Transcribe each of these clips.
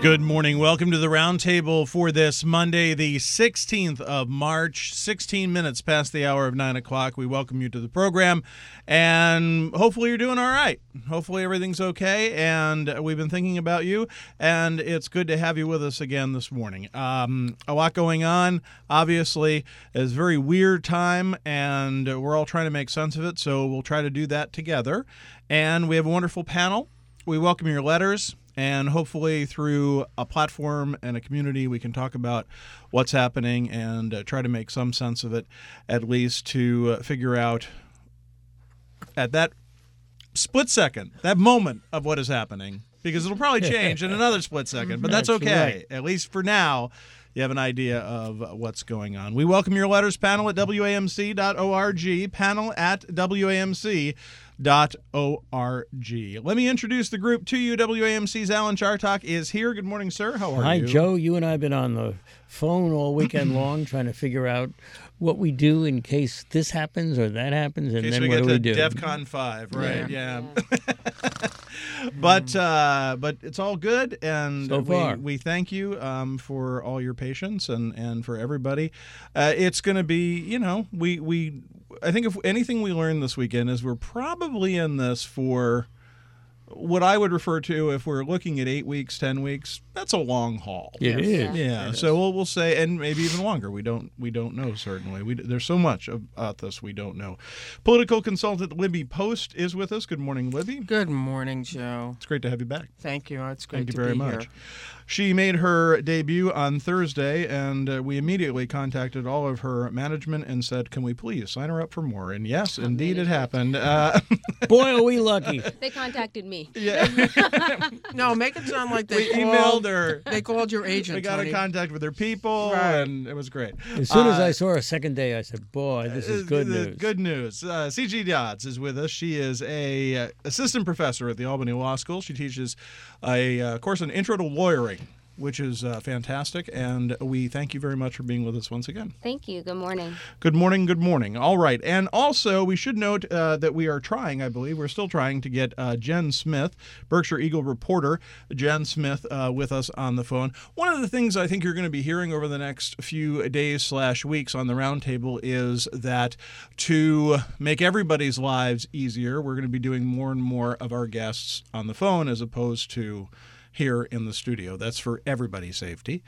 Good morning. Welcome to the Roundtable for this Monday, the 16th of March, 16 minutes past the hour of 9 o'clock. We welcome you to the program, and hopefully you're doing all right. Hopefully everything's okay, and we've been thinking about you, and it's good to have you with us again this morning. A lot going on, obviously. It's a very weird time, and we're all trying to make sense of it, so we'll try to do that together. And we have a wonderful panel. We welcome your letters. And hopefully through a platform and a community, we can talk about what's happening and try to make some sense of it, at least to figure out at that split second, that moment of what is happening, because it'll probably change in another split second, but that's okay. Right. At least for now, you have an idea of what's going on. We welcome your letters, panel at WAMC.org, panel at WAMC.org. Let me introduce the group to you. WAMC's Alan Chartock is here. Good morning, sir. How are you? Hi, Joe. You and I have been on the phone all weekend long trying to figure out what we do in case this happens or that happens, and then what do we do? DEFCON 5, right? Yeah. But it's all good, and so far. We thank you for all your patience and for everybody. It's going to be, I think if anything we learned this weekend is we're probably in this for what I would refer to, if we're looking at 8 weeks, 10 weeks, that's a long haul. It is. Yeah. So we'll say, and maybe even longer. We don't know, certainly. There's so much about this we don't know. Political consultant Libby Post is with us. Good morning, Libby. Good morning, Joe. It's great to have you back. Thank you. It's great to be here. Thank you very much. She made her debut on Thursday, and we immediately contacted all of her management and said, can we please sign her up for more? And yes, indeed it happened. Boy, are we lucky. They contacted me. Yeah. No, make it sound like we emailed her. They called your agent. We got in contact with her people, right. And it was great. As soon as I saw her second day, I said, boy, this is good news. Good news. C.G. Dodds is with us. She is a assistant professor at the Albany Law School. She teaches a course on intro to lawyering, which is fantastic, and we thank you very much for being with us once again. Thank you. Good morning. Good morning. Good morning. All right. And also, we should note that we are trying, I believe, we're still trying to get Jen Smith, Berkshire Eagle reporter, Jen Smith, with us on the phone. One of the things I think you're going to be hearing over the next few days/weeks on the Roundtable is that to make everybody's lives easier, we're going to be doing more and more of our guests on the phone as opposed to here in the studio. That's for everybody's safety.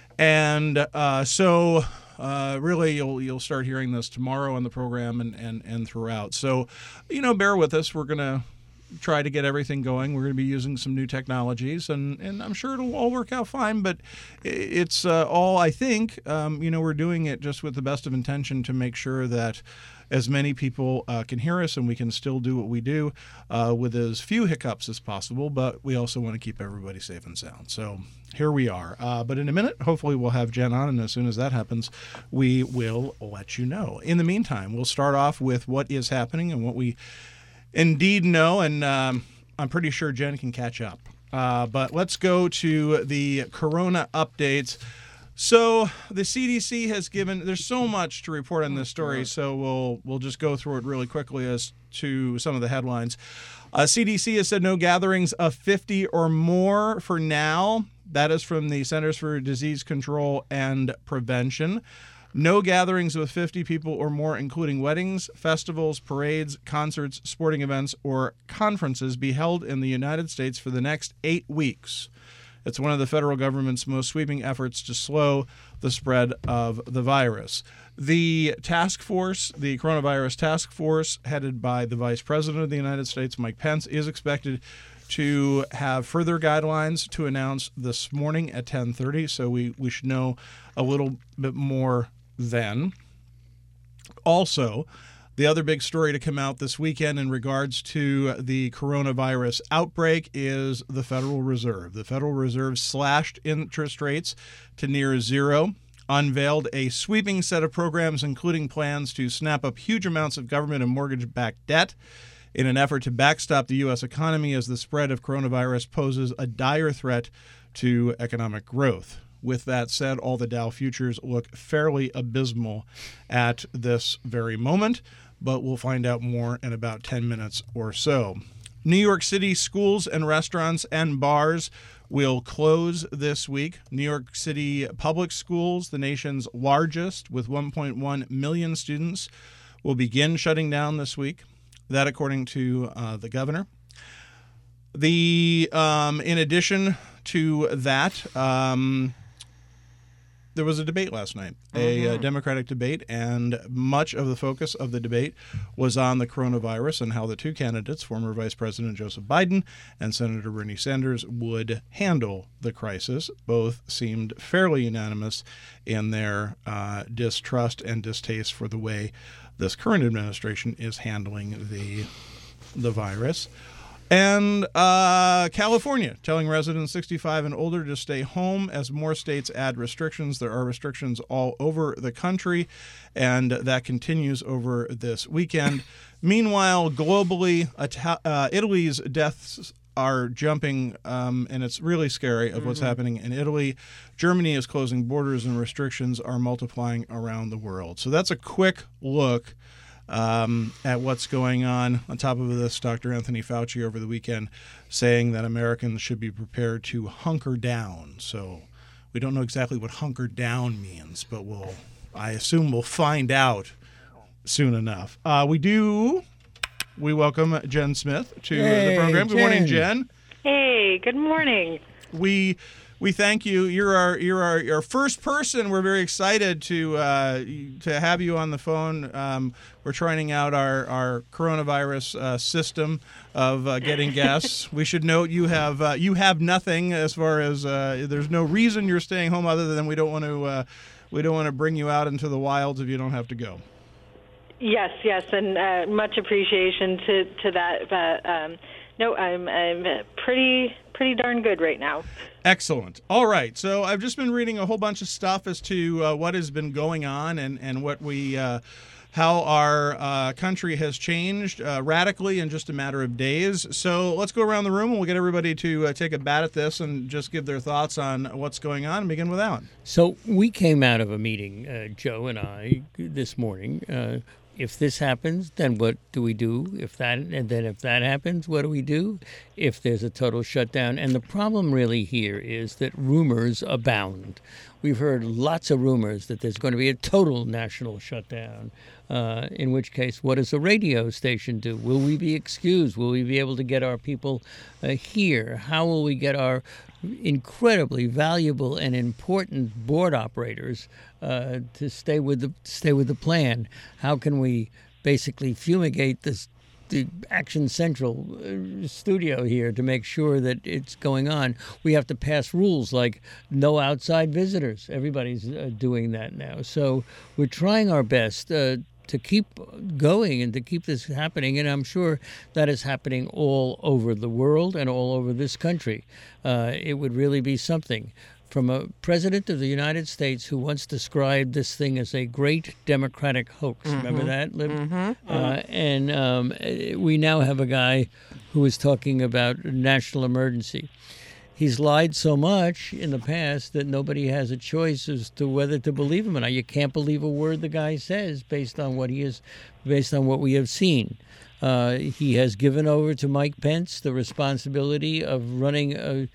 And so really you'll start hearing this tomorrow on the program and throughout. So, bear with us. We're going to try to get everything going. We're going to be using some new technologies, and I'm sure it'll all work out fine, but it's all, I think, we're doing it just with the best of intention to make sure that as many people can hear us and we can still do what we do with as few hiccups as possible, but we also want to keep everybody safe and sound. So here we are. But in a minute, hopefully we'll have Jen on, and as soon as that happens, we will let you know. In the meantime, we'll start off with what is happening and what we indeed know, and I'm pretty sure Jen can catch up. But let's go to the corona updates. So the CDC has given, there's so much to report on this story, so we'll just go through it really quickly as to some of the headlines. CDC has said no gatherings of 50 or more for now. That is from the Centers for Disease Control and Prevention. No gatherings with 50 people or more, including weddings, festivals, parades, concerts, sporting events, or conferences, be held in the United States for the next 8 weeks. It's one of the federal government's most sweeping efforts to slow the spread of the virus. The task force, the coronavirus task force, headed by the Vice President of the United States, Mike Pence, is expected to have further guidelines to announce this morning at 10:30, so we should know a little bit more then. Also, the other big story to come out this weekend in regards to the coronavirus outbreak is the Federal Reserve. The Federal Reserve slashed interest rates to near zero, unveiled a sweeping set of programs, including plans to snap up huge amounts of government and mortgage-backed debt in an effort to backstop the U.S. economy as the spread of coronavirus poses a dire threat to economic growth. With that said, all the Dow futures look fairly abysmal at this very moment, but we'll find out more in about 10 minutes or so. New York City schools and restaurants and bars will close this week. New York City public schools, the nation's largest with 1.1 million students, will begin shutting down this week. That according to the governor. In addition to that, there was a debate last night, a Democratic debate, and much of the focus of the debate was on the coronavirus and how the two candidates, former Vice President Joseph Biden and Senator Bernie Sanders, would handle the crisis. Both seemed fairly unanimous in their distrust and distaste for the way this current administration is handling the virus. And California telling residents 65 and older to stay home as more states add restrictions. There are restrictions all over the country, and that continues over this weekend. Meanwhile, globally, Italy's deaths are jumping, and it's really scary of what's happening in Italy. Germany is closing borders, and restrictions are multiplying around the world. So that's a quick look at what's going on. On top of this, Dr. Anthony Fauci over the weekend saying that Americans should be prepared to hunker down. So we don't know exactly what hunker down means, but I assume we'll find out soon enough. We welcome Jen Smith to the program. Good morning, Jen. Hey, good morning. We thank you. You're our first person. We're very excited to have you on the phone. We're trying out our coronavirus system of getting guests. We should note you have nothing as far as there's no reason you're staying home other than we don't want to bring you out into the wilds if you don't have to go. Yes, and much appreciation to that. But no, I'm pretty darn good right now. Excellent. All right. So I've just been reading a whole bunch of stuff as to what has been going on and what how our country has changed radically in just a matter of days. So let's go around the room and we'll get everybody to take a bat at this and just give their thoughts on what's going on and begin with Alan. So we came out of a meeting, Joe and I, this morning. If this happens, then what do we do? If that happens, what do we do? If there's a total shutdown. And the problem really here is that rumors abound. We've heard lots of rumors that there's going to be a total national shutdown, in which case, what does a radio station do? Will we be excused? Will we be able to get our people here? How will we get our incredibly valuable and important board operators to stay with the plan? How can we basically fumigate the Action Central studio here to make sure that it's going on? We have to pass rules like no outside visitors. Everybody's doing that now. So we're trying our best to keep going and to keep this happening, and I'm sure that is happening all over the world and all over this country. It would really be something. From a president of the United States who once described this thing as a great democratic hoax. Remember that, Lib? And we now have a guy who is talking about national emergency. He's lied so much in the past that nobody has a choice as to whether to believe him or not. You can't believe a word the guy says based on what we have seen. He has given over to Mike Pence the responsibility of running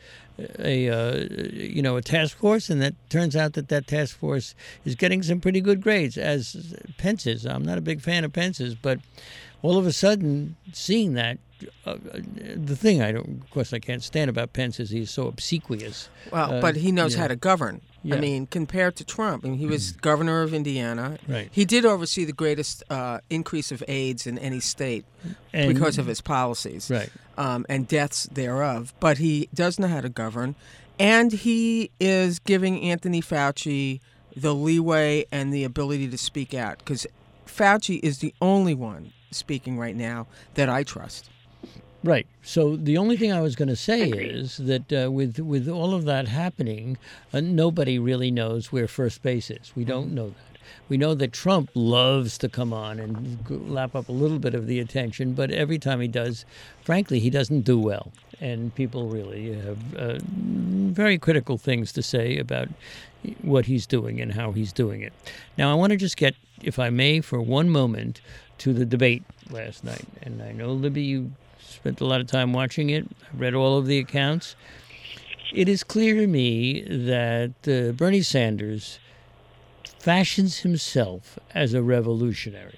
a task force, and that turns out that task force is getting some pretty good grades, as Pence is. I'm not a big fan of Pence's, but all of a sudden, seeing that, the thing of course I can't stand about Pence is he's so obsequious. Well, but he knows how to govern. Yeah. I mean, compared to Trump, he was governor of Indiana. Right. He did oversee the greatest increase of AIDS in any state because of his policies, right, and deaths thereof. But he does know how to govern, and he is giving Anthony Fauci the leeway and the ability to speak out, because Fauci is the only one speaking right now that I trust. Right. So the only thing I was going to say is that with all of that happening, nobody really knows where first base is. We don't know that. We know that Trump loves to come on and lap up a little bit of the attention, but every time he does, frankly, he doesn't do well. And people really have very critical things to say about what he's doing and how he's doing it. Now, I want to just get, if I may, for one moment, to the debate last night. And I know, Libby, you spent a lot of time watching it. I read all of the accounts. It is clear to me that Bernie Sanders fashions himself as a revolutionary.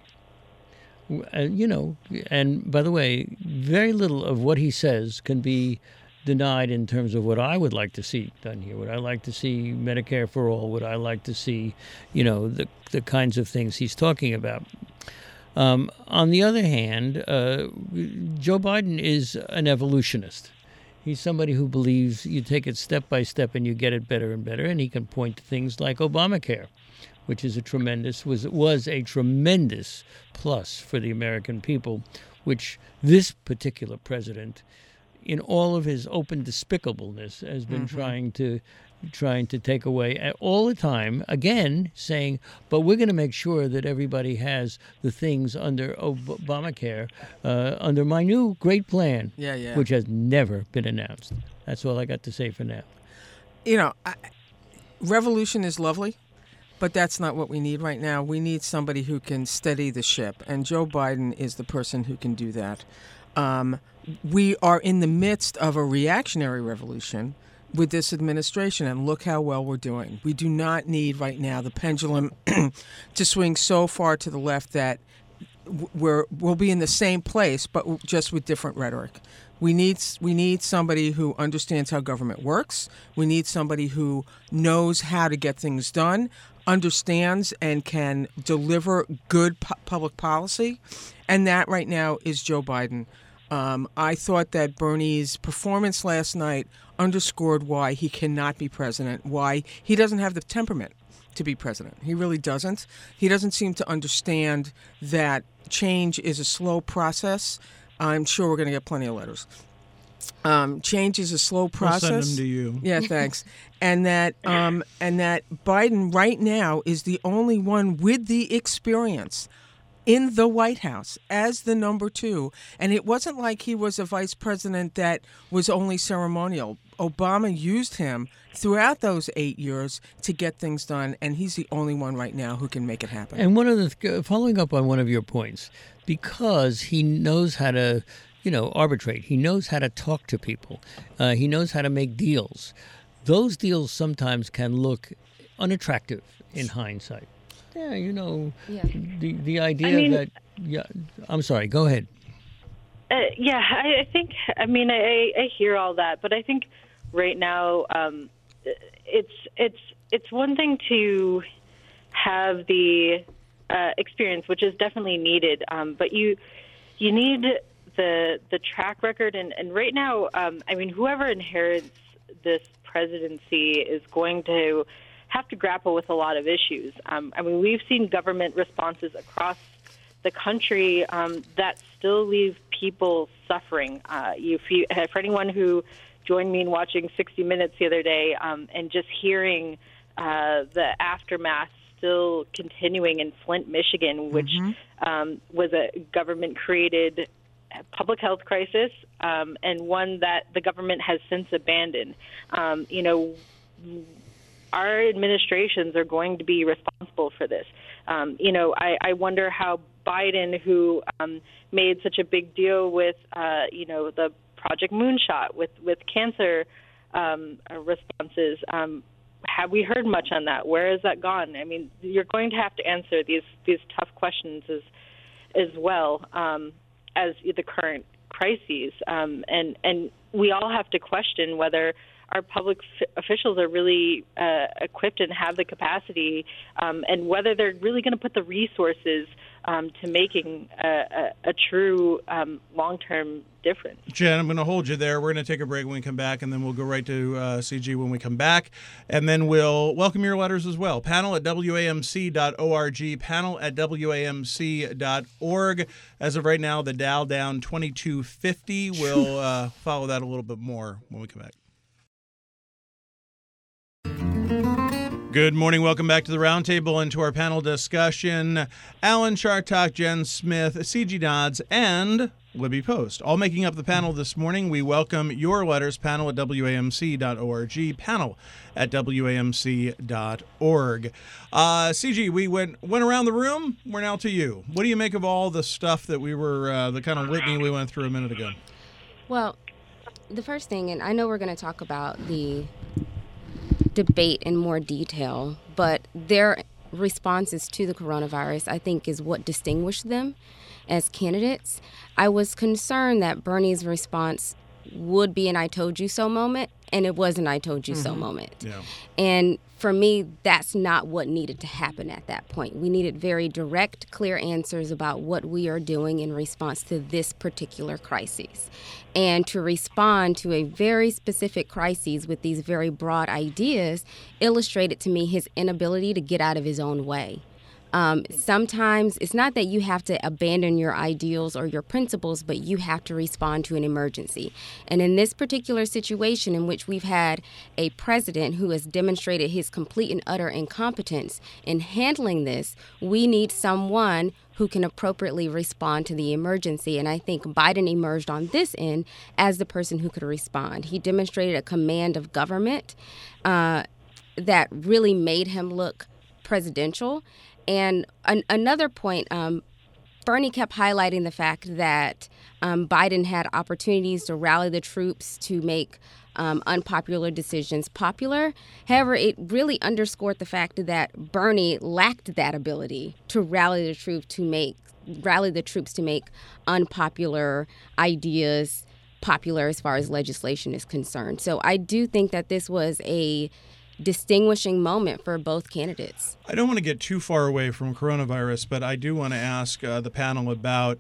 And by the way, very little of what he says can be denied in terms of what I would like to see done here. Would I like to see Medicare for all? Would I like to see, the kinds of things he's talking about? On the other hand, Joe Biden is an evolutionist. He's somebody who believes you take it step by step and you get it better and better, and he can point to things like Obamacare, which is was a tremendous plus for the American people, which this particular president, in all of his open despicableness, has been trying to take away all the time, again saying, but we're going to make sure that everybody has the things under Obamacare, under my new great plan, which has never been announced. That's all I got to say for now. Revolution is lovely, but that's not what we need right now. We need somebody who can steady the ship, and Joe Biden is the person who can do that. We are in the midst of a reactionary revolution with this administration, and look how well we're doing. We do not need right now the pendulum to swing so far to the left that we'll be in the same place, but just with different rhetoric. We need somebody who understands how government works. We need somebody who knows how to get things done, understands and can deliver good public policy, and that right now is Joe Biden. I thought that Bernie's performance last night underscored why he cannot be president, why he doesn't have the temperament to be president. He really doesn't. He doesn't seem to understand that change is a slow process. I'm sure we're going to get plenty of letters. Change is a slow process. I'll send them to you. Yeah, thanks. And that Biden right now is the only one with the experience in the White House as the number two. And it wasn't like he was a vice president that was only ceremonial. Obama used him throughout those 8 years to get things done, and he's the only one right now who can make it happen. And following up on one of your points, because he knows how to, arbitrate, he knows how to talk to people, he knows how to make deals. Those deals sometimes can look unattractive in hindsight. Yeah, the idea that. Yeah, I'm sorry. Go ahead. I think. I hear all that, but I think right now it's one thing to have the experience, which is definitely needed, but you need the track record, and right now, whoever inherits this presidency is going to have to grapple with a lot of issues. We've seen government responses across the country that still leave people suffering. For anyone who joined me in watching 60 Minutes the other day and just hearing the aftermath still continuing in Flint, Michigan, which was a government-created public health crisis and one that the government has since abandoned. Our administrations are going to be responsible for this. I wonder how Biden, who made such a big deal with, the Project Moonshot, with cancer responses, have we heard much on that? Where has that gone? You're going to have to answer these tough questions as well as the current crises, and we all have to question whether our public officials are really equipped and have the capacity, and whether they're really going to put the resources to making a true long-term difference. Jen, I'm going to hold you there. We're going to take a break when we come back, and then we'll go right to CG when we come back. And then we'll welcome your letters as well. Panel at WAMC.org, panel at WAMC.org. As of right now, the Dow down 2250. We'll follow that a little bit more when we come back. Good morning. Welcome back to the Roundtable and to our panel discussion. Alan Chartock, Jen Smith, C.G. Dodds, and Libby Post. All making up the panel this morning. We welcome your letters, panel at WAMC.org, panel at WAMC.org. C.G., we went around the room. We're now to you. What do you make of all the stuff that we were, the kind of litany we went through a minute ago? Well, the first thing, and I know we're going to talk about the debate in more detail, but their responses to the coronavirus, I think, is what distinguished them as candidates. I was concerned that Bernie's response would be an I told you so moment, and it was an I told you so moment. Yeah. And for me, that's not what needed to happen at that point. We needed very direct, clear answers about what we are doing in response to this particular crisis. And to respond to a very specific crisis with these very broad ideas illustrated to me his inability to get out of his own way. Sometimes it's not that you have to abandon your ideals or your principles, but you have to respond to an emergency. And in this particular situation in which we've had a president who has demonstrated his complete and utter incompetence in handling this, we need someone who can appropriately respond to the emergency. And I think Biden emerged on this end as the person who could respond. He demonstrated a command of government that really made him look presidential. And another point, Bernie kept highlighting the fact that Biden had opportunities to rally the troops to make unpopular decisions popular. However, it really underscored the fact that Bernie lacked that ability to rally the troops to make unpopular ideas popular as far as legislation is concerned. So I do think that this was a distinguishing moment for both candidates. I don't want to get too far away from coronavirus, but I do want to ask the panel about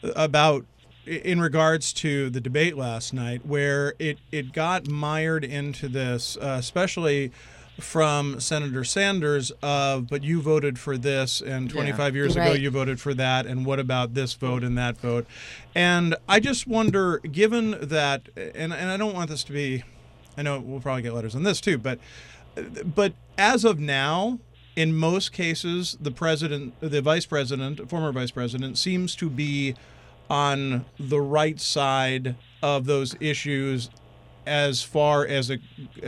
in regards to the debate last night, where it got mired into this, especially from Senator Sanders, but you voted for this, and 25 years ago you voted for that, and what about this vote and that vote? And I just wonder, given that, and I don't want this to be, I know we'll probably get letters on this too, but as of now, in most cases, the former vice president, seems to be on the right side of those issues as far as the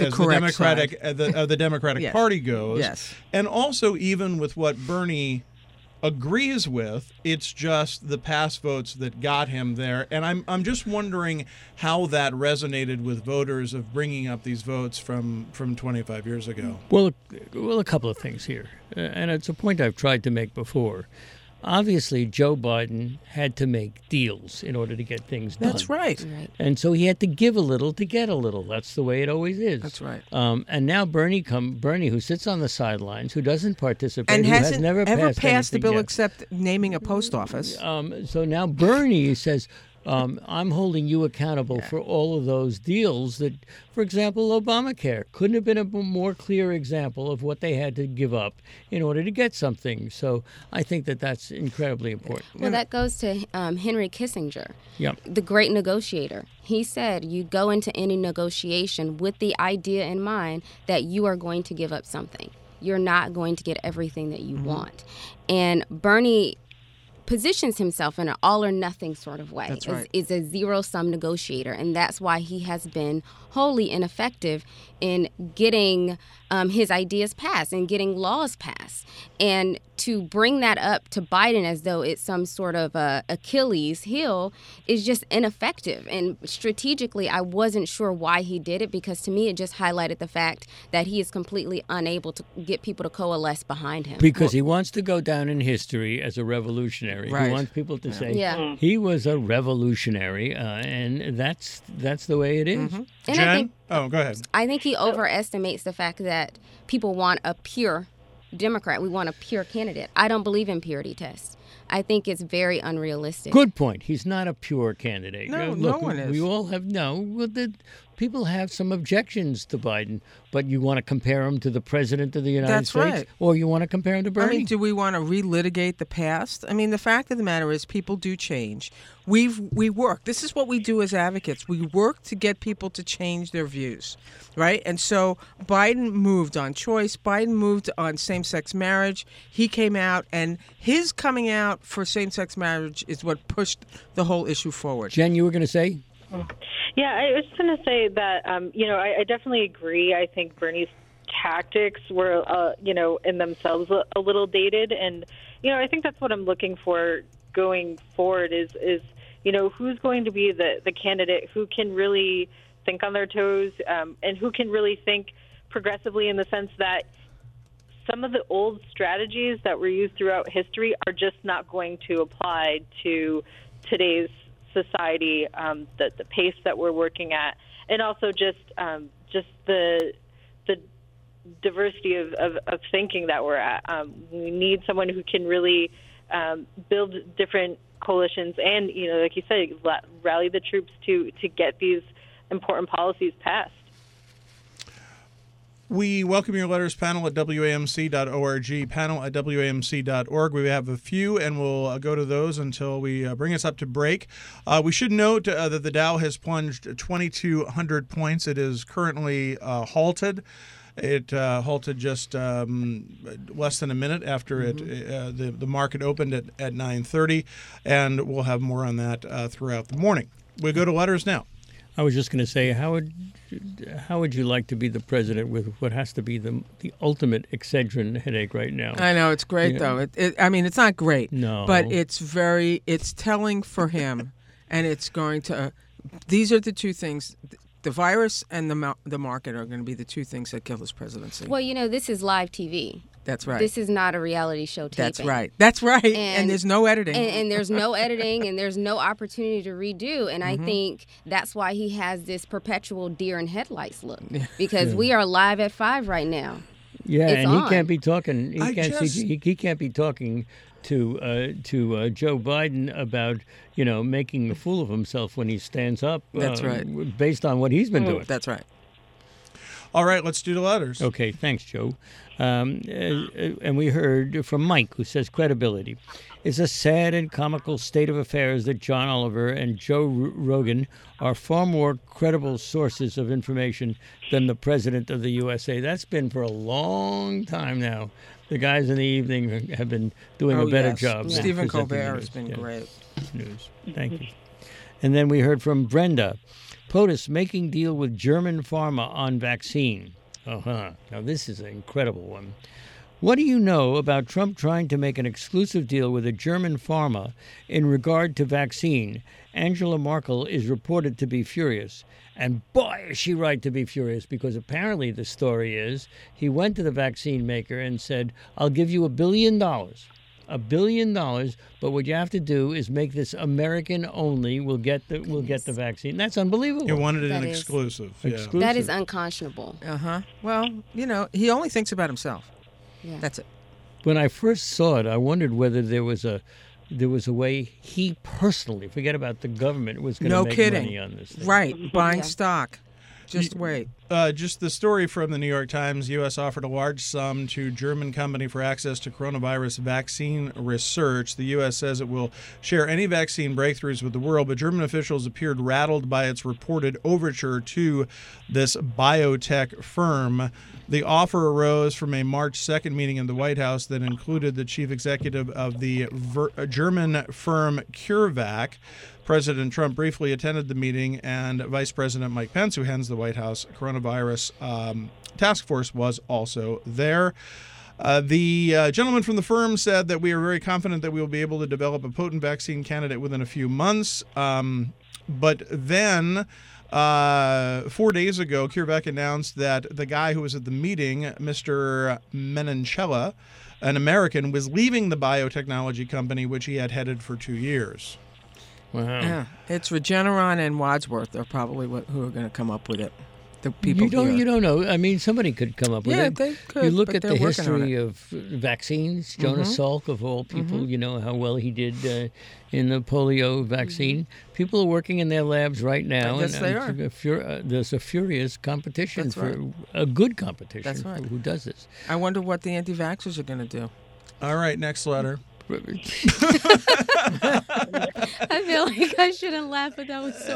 Democratic Yes. Party goes. Yes. And also, even with what Bernie agrees with, it's just the past votes that got him there. And I'm just wondering how that resonated with voters of bringing up these votes from 25 years ago. Well, a couple of things here, and it's a point I've tried to make before. Obviously, Joe Biden had to make deals in order to get things done. That's right. And so he had to give a little to get a little. That's the way it always is. That's right. And now Bernie, who sits on the sidelines, who doesn't participate, And who has hasn't never ever passed the anything bill yet. except naming a post office. So now Bernie says, I'm holding you accountable for all of those deals that, for example, Obamacare couldn't have been a more clear example of what they had to give up in order to get something. So I think that that's incredibly important. Well, that goes to Henry Kissinger, Yep. the great negotiator. He said you go into any negotiation with the idea in mind that you are going to give up something. You're not going to get everything that you want. And Bernie positions himself in an all or nothing sort of way. That's right. Is a zero-sum negotiator, and that's why he has been wholly ineffective in getting his ideas passed and getting laws passed. And to bring that up to Biden as though it's some sort of Achilles heel is just ineffective. And strategically, I wasn't sure why he did it, because to me it just highlighted the fact that he is completely unable to get people to coalesce behind him. Because he wants to go down in history as a revolutionary. Right. He wants people to say Yeah. he was a revolutionary, and that's the way it is. And Jen? Go ahead. I think he overestimates the fact that people want a pure Democrat. We want a pure candidate. I don't believe in purity tests. I think it's very unrealistic. Good point. He's not a pure candidate. No, Look, no one is. We all have people have some objections to Biden, but you want to compare him to the president of the United That's States, right. or you want to compare him to Bernie. I mean, do we want to relitigate the past? I mean, the fact of the matter is people do change. We work. This is what we do as advocates. We work to get people to change their views, right? And so Biden moved on choice. Biden moved on same-sex marriage. He came out, and his coming out for same-sex marriage is what pushed the whole issue forward. Jen, you were going to say? Yeah, I was going to say that, I definitely agree. I think Bernie's tactics were, in themselves a little dated. And, I think that's what I'm looking for going forward is who's going to be the candidate who can really think on their toes, and who can really think progressively in the sense that some of the old strategies that were used throughout history are just not going to apply to today's society, the pace that we're working at, and also just the diversity of thinking that we're at. We need someone who can really build different coalitions and, like you said, rally the troops to get these important policies passed. We welcome your letters, panel at WAMC.org, panel at WAMC.org. We have a few, and we'll go to those until we bring us up to break. We should note that the Dow has plunged 2,200 points. It is currently halted. It halted just less than a minute after the market opened at 9:30, and we'll have more on that throughout the morning. We go to letters now. I was just going to say, how would you like to be the president with what has to be the ultimate Excedrin headache right now? I know, it's great, though. It's not great. No. But it's telling for him, and it's going to these are the two things. The virus and the market are going to be the two things that kill his presidency. Well, this is live TV. That's right. This is not a reality show taping. That's right. And there's no editing. And there's no editing, and there's no opportunity to redo. And I think that's why he has this perpetual deer in headlights look. Because we are live at 5 right now. Yeah, it's and on. he can't be talking. He can't be talking to Joe Biden about making a fool of himself when he stands up. That's right. Based on what he's been doing. That's right. All right, let's do the letters. Okay, thanks, Joe. And we heard from Mike, who says credibility. It's a sad and comical state of affairs that John Oliver and Joe Rogan are far more credible sources of information than the president of the USA. That's been for a long time now. The guys in the evening have been doing a better job. Stephen Colbert has been great. News. Thank you. And then we heard from Brenda. POTUS making deal with German pharma on vaccine. Now this is an incredible one. What do you know about Trump trying to make an exclusive deal with a German pharma in regard to vaccine? Angela Merkel is reported to be furious. And boy, is she right to be furious, because apparently the story is he went to the vaccine maker and said, I'll give you $1 billion. $1 billion, but what you have to do is make this American only. We'll get the vaccine. That's unbelievable. He wanted an exclusive. Exclusive. That is unconscionable. Well, he only thinks about himself. Yeah. That's it. When I first saw it, I wondered whether there was a way he personally, forget about the government, was going to make money on this thing. Right, buying stock. Just wait. Just the story from the New York Times. U.S. offered a large sum to German company for access to coronavirus vaccine research. The U.S. says it will share any vaccine breakthroughs with the world, but German officials appeared rattled by its reported overture to this biotech firm. The offer arose from a March 2nd meeting in the White House that included the chief executive of the German firm CureVac. President Trump briefly attended the meeting, and Vice President Mike Pence, who heads the White House coronavirus task force, was also there. The gentleman from the firm said that we are very confident that we will be able to develop a potent vaccine candidate within a few months. But then 4 days ago, CureVac announced that the guy who was at the meeting, Mr. Menancella, an American, was leaving the biotechnology company, which he had headed for 2 years. Wow. Yeah, it's Regeneron and Wadsworth are probably who are going to come up with it. The people you don't know. I mean, somebody could come up with it. Yeah, they could. You look but at they're the working on history it. of vaccines. Jonas Salk, of all people, you know how well he did in the polio vaccine. People are working in their labs right now. Yes, they are. There's a furious competition That's right. a good competition That's right. for who does this. I wonder what the anti-vaxxers are going to do. All right, next letter. I feel like I shouldn't laugh, but that was so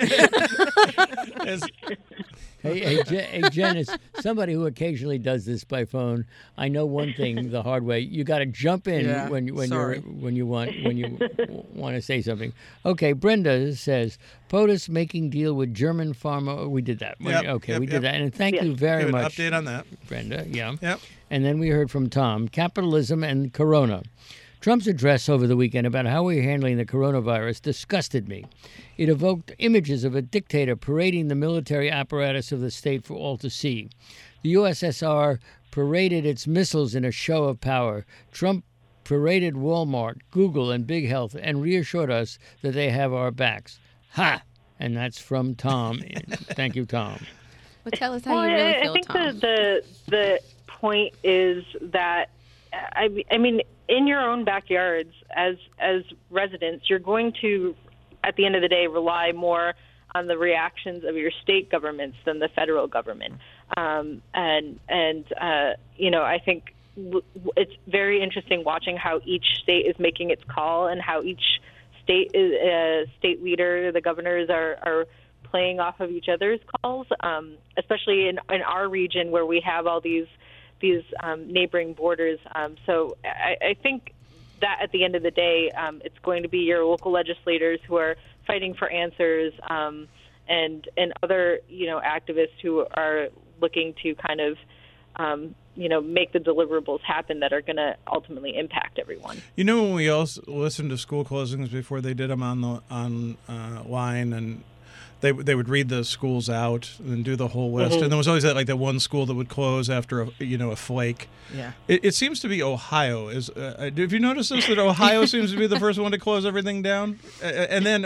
funny. Hey, Jen, as somebody who occasionally does this by phone, I know one thing the hard way. You got to jump in when you want to say something. Okay, Brenda says POTUS making deal with German pharma. We did that. Yep, Okay, yep, we did yep. that. And thank Yes. you very Good much. update on that. Brenda. Yeah. Yep. And then we heard from Tom, capitalism and corona. Trump's address over the weekend about how we're handling the coronavirus disgusted me. It evoked images of a dictator parading the military apparatus of the state for all to see. The USSR paraded its missiles in a show of power. Trump paraded Walmart, Google, and Big Health and reassured us that they have our backs. Ha! And that's from Tom. Thank you, Tom. Well, tell us how you really feel, I think Tom. the point is that I mean, in your own backyards, as residents, you're going to, at the end of the day, rely more on the reactions of your state governments than the federal government. I think it's very interesting watching how each state is making its call and how each state leader, the governors are playing off of each other's calls, especially in our region where we have all these neighboring borders. So I think that at the end of the day, it's going to be your local legislators who are fighting for answers, and other activists who are looking to kind of make the deliverables happen that are going to ultimately impact everyone. When we also listened to school closings before they did them on line, and they would read the schools out and do the whole list, and there was always that one school that would close after a flake. Yeah. It seems to be Ohio is. Have you noticed this? That Ohio seems to be the first one to close everything down, and then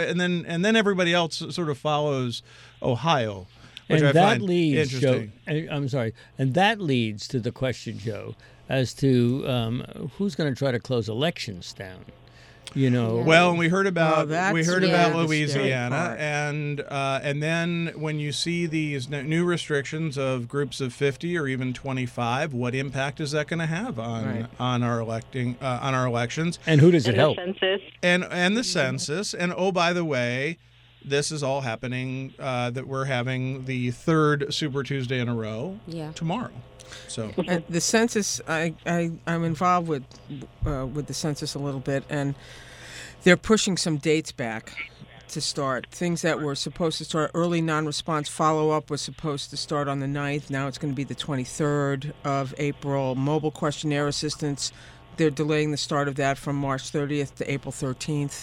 everybody else sort of follows Ohio. Which And I that find leads, Joe. interesting. I'm sorry. And that leads to the question, Joe, as to who's going to try to close elections down. Well, and we heard about that's the Louisiana, part. and then when you see these new restrictions of groups of 50 or even 25, what impact is that going to have on our elections? And who does it And help? the census. And the census, and oh, by the way, this is all happening. That we're having the third Super Tuesday in a row tomorrow. So And the census, I'm involved with the census a little bit, and they're pushing some dates back to start. Things that were supposed to start early non-response follow-up was supposed to start on the 9th. Now it's going to be the 23rd of April. Mobile questionnaire assistance, they're delaying the start of that from March 30th to April 13th.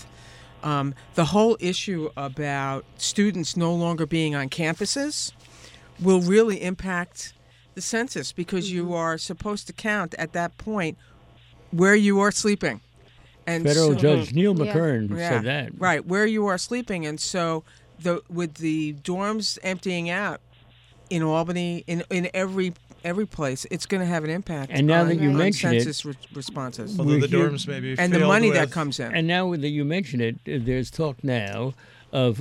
The whole issue about students no longer being on campuses will really impact the census, because you are supposed to count at that point where you are sleeping. And Federal so, Judge Neil Yeah. McKern yeah, said that. right, where you are sleeping. And so with the dorms emptying out in Albany, in every place, it's going to have an impact. And now on, that you on mention it, census responses. although the We're dorms may be And the filled money that with- comes in. And now that you mention it, there's talk now of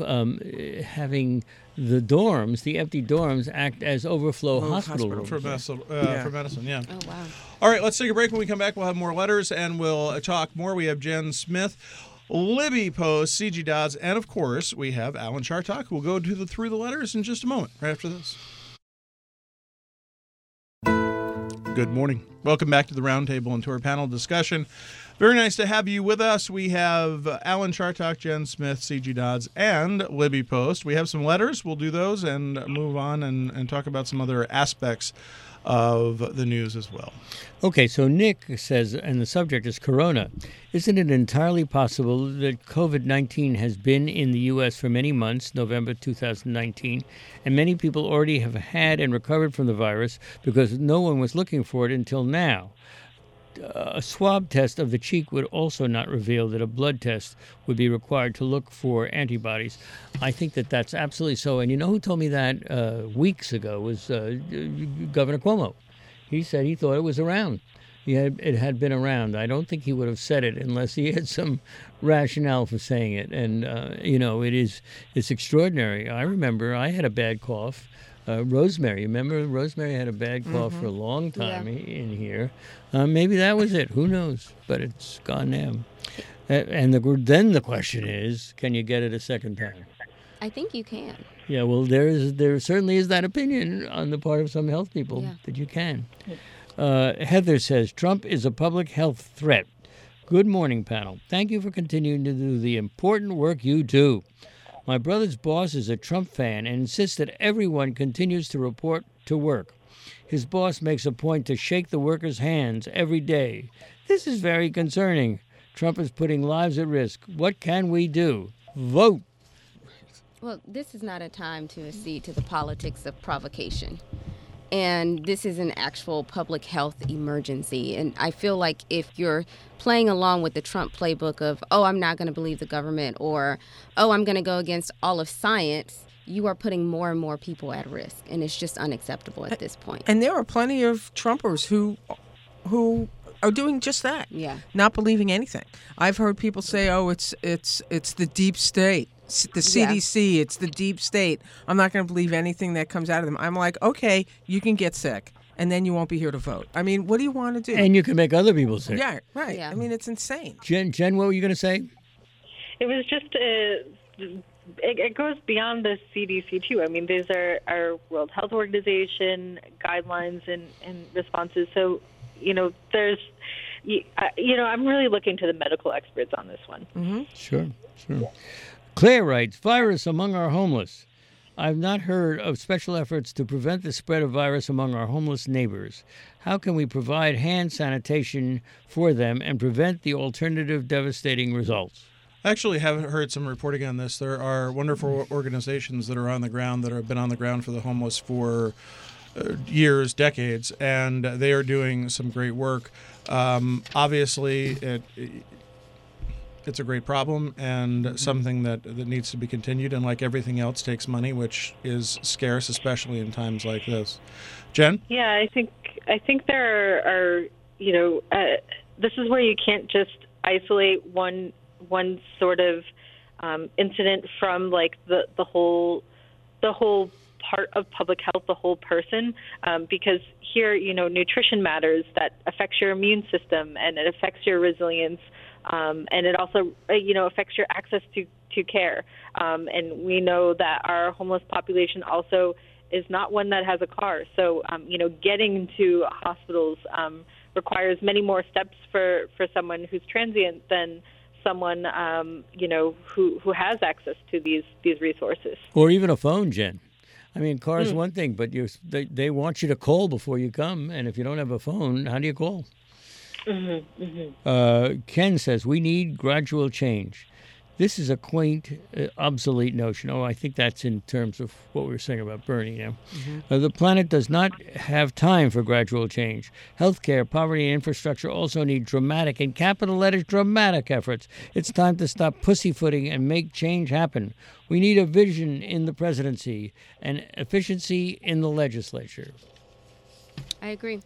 having the dorms, the empty dorms, act as overflow hospital rooms. for medicine. Yeah. Oh, wow. All right, let's take a break. When we come back, we'll have more letters and we'll talk more. We have Jen Smith, Libby Post, C.G. Dodds, and of course, we have Alan Chartok. We'll go through the letters in just a moment, right after this. Good morning. Welcome back to the Roundtable and to our panel discussion. Very nice to have you with us. We have Alan Chartok, Jen Smith, C.G. Dodds, and Libby Post. We have some letters. We'll do those and move on and talk about some other aspects of the news as well. Okay, so Nick says, and the subject is corona. Isn't it entirely possible that COVID-19 has been in the U.S. for many months, November 2019, and many people already have had and recovered from the virus because no one was looking for it until now? A swab test of the cheek would also not reveal that a blood test would be required to look for antibodies. I think that that's absolutely so. And you know who told me that weeks ago was Governor Cuomo. He said he thought it was around. It had been around. I don't think he would have said it unless he had some rationale for saying it. And, it's extraordinary. I remember I had a bad cough. Rosemary, remember Rosemary had a bad cough for a long time in here. Maybe that was it. Who knows? But it's gone now. And then the question is, can you get it a second time? I think you can. Yeah, well, there certainly is that opinion on the part of some health people that you can. Heather says, Trump is a public health threat. Good morning, panel. Thank you for continuing to do the important work you do. My brother's boss is a Trump fan and insists that everyone continues to report to work. His boss makes a point to shake the workers' hands every day. This is very concerning. Trump is putting lives at risk. What can we do? Vote. Well, this is not a time to accede to the politics of provocation. And this is an actual public health emergency. And I feel like if you're playing along with the Trump playbook of, oh, I'm not going to believe the government, or, oh, I'm going to go against all of science, you are putting more and more people at risk. And it's just unacceptable at this point. And there are plenty of Trumpers who are doing just that. Yeah. Not believing anything. I've heard people say, oh, it's the deep state. The CDC, it's the deep state. I'm not going to believe anything that comes out of them. I'm like, okay, you can get sick, and then you won't be here to vote. I mean, what do you want to do? And you can make other people sick. Yeah, right. Yeah. I mean, it's insane. Jen, what were you going to say? It was just it goes beyond the CDC too. I mean, these are our World Health Organization guidelines and responses. So, there's, I'm really looking to the medical experts on this one. Mm-hmm. Sure. Claire writes, virus among our homeless. I've not heard of special efforts to prevent the spread of virus among our homeless neighbors. How can we provide hand sanitation for them and prevent the alternative devastating results? I actually haven't heard some reporting on this. There are wonderful organizations that are on the ground that have been on the ground for the homeless for years, decades, and they are doing some great work. Obviously, it's a great problem and something that needs to be continued, and like everything else takes money, which is scarce, especially in times like this. Jen? Yeah, I think there are this is where you can't just isolate one sort of incident from like the whole part of public health, the whole person, because here nutrition matters. That affects your immune system and it affects your resilience. And it also, affects your access to care. And we know that our homeless population also is not one that has a car. So, getting to hospitals requires many more steps for someone who's transient than someone, who has access to these resources. Or even a phone, Jen. I mean, car's one thing, but they want you to call before you come. And if you don't have a phone, how do you call? Ken says, we need gradual change. This is a quaint, obsolete notion. Oh, I think that's in terms of what we were saying about Bernie now. The planet does not have time for gradual change. Healthcare, poverty, and infrastructure also need dramatic, in capital letters, dramatic efforts. It's time to stop pussyfooting and make change happen. We need a vision in the presidency and efficiency in the legislature. I agree.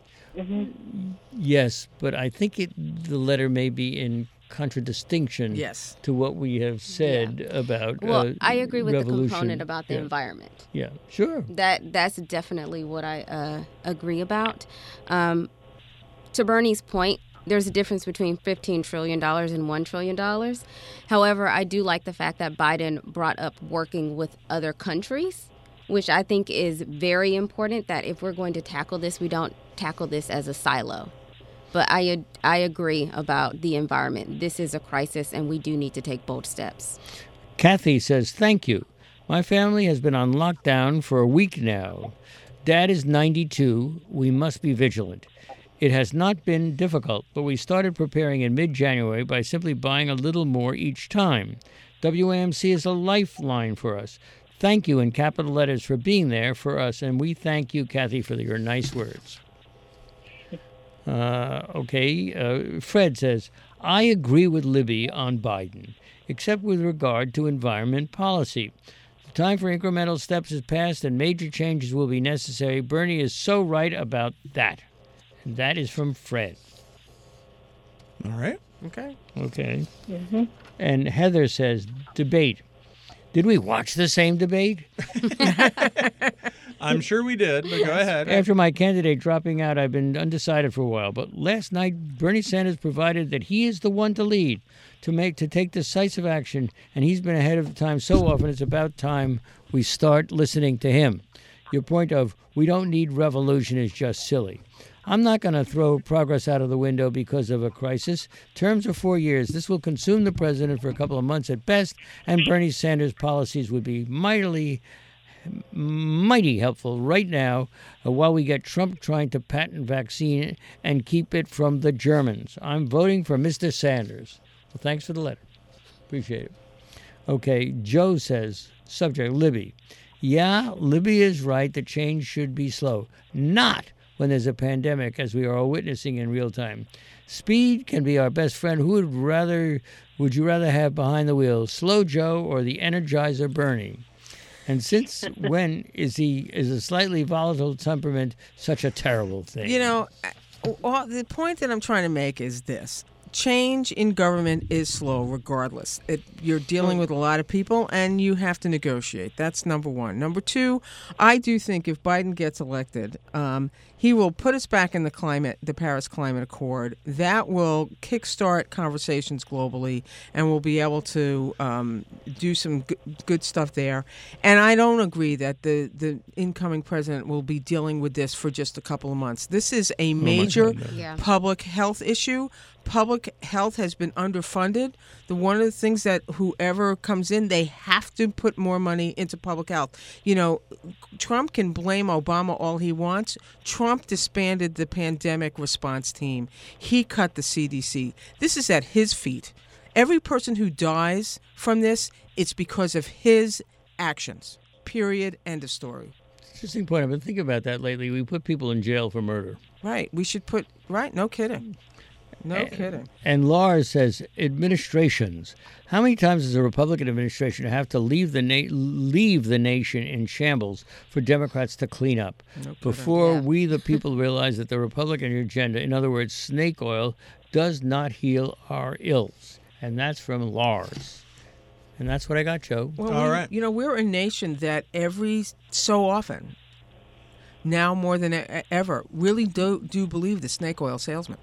Yes, but I think the letter may be in contradistinction to what we have said about well, I agree with revolution. the component about the environment. Yeah, sure. That's definitely what I agree about. To Bernie's point, there's a difference between $15 trillion and $1 trillion. However, I do like the fact that Biden brought up working with other countries, which I think is very important, that if we're going to tackle this, we don't tackle this as a silo. But I agree about the environment. This is a crisis, and we do need to take bold steps. Kathy says, thank you. My family has been on lockdown for a week now. Dad is 92. We must be vigilant. It has not been difficult, but we started preparing in mid-January by simply buying a little more each time. WAMC is a lifeline for us. Thank you in capital letters for being there for us, and we thank you, Kathy, for your nice words. Fred says, I agree with Libby on Biden, except with regard to environment policy. The time for incremental steps has passed and major changes will be necessary. Bernie is so right about that. And that is from Fred. All right. Okay. Mm-hmm. And Heather says, debate. Did we watch the same debate? I'm sure we did, but go ahead. After my candidate dropping out, I've been undecided for a while. But last night, Bernie Sanders provided that he is the one to lead, to take decisive action, and he's been ahead of the time so often. It's about time we start listening to him. Your point of we don't need revolution is just silly. I'm not going to throw progress out of the window because of a crisis. Terms are 4 years. This will consume the president for a couple of months at best, and Bernie Sanders' policies would be mighty helpful right now while we get Trump trying to patent vaccine and keep it from the Germans. I'm voting for Mr. Sanders. Well, thanks for the letter. Appreciate it. Okay, Joe says, subject, Libby. Yeah, Libby is right that change should be slow. Not when there's a pandemic, as we are all witnessing in real time. Speed can be our best friend. Who would you rather have behind the wheel, Slow Joe or the Energizer Bernie? And since when is a slightly volatile temperament such a terrible thing? You know, the point that I'm trying to make is this. Change in government is slow regardless. You're dealing with a lot of people and you have to negotiate. That's number one. Number two, I do think if Biden gets elected, he will put us back in the Paris Climate Accord. That will kickstart conversations globally and we'll be able to do some good stuff there. And I don't agree that the incoming president will be dealing with this for just a couple of months. This is a major public health issue. Public health has been underfunded. One of the things that whoever comes in, they have to put more money into public health. You know, Trump can blame Obama all he wants. Trump disbanded the pandemic response team. He cut the CDC. This is at his feet. Every person who dies from this, it's because of his actions. Period. End of story. Interesting point. I've been thinking about that lately. We put people in jail for murder. Right. We should put, right, no kidding. No kidding. And Lars says, administrations. How many times does a Republican administration have to leave the nation in shambles for Democrats to clean up before we, the people, realize that the Republican agenda, in other words, snake oil, does not heal our ills? And that's from Lars. And that's what I got, Joe. Well, All right. You know, we're a nation that every so often, now more than ever, really do believe the snake oil salesman.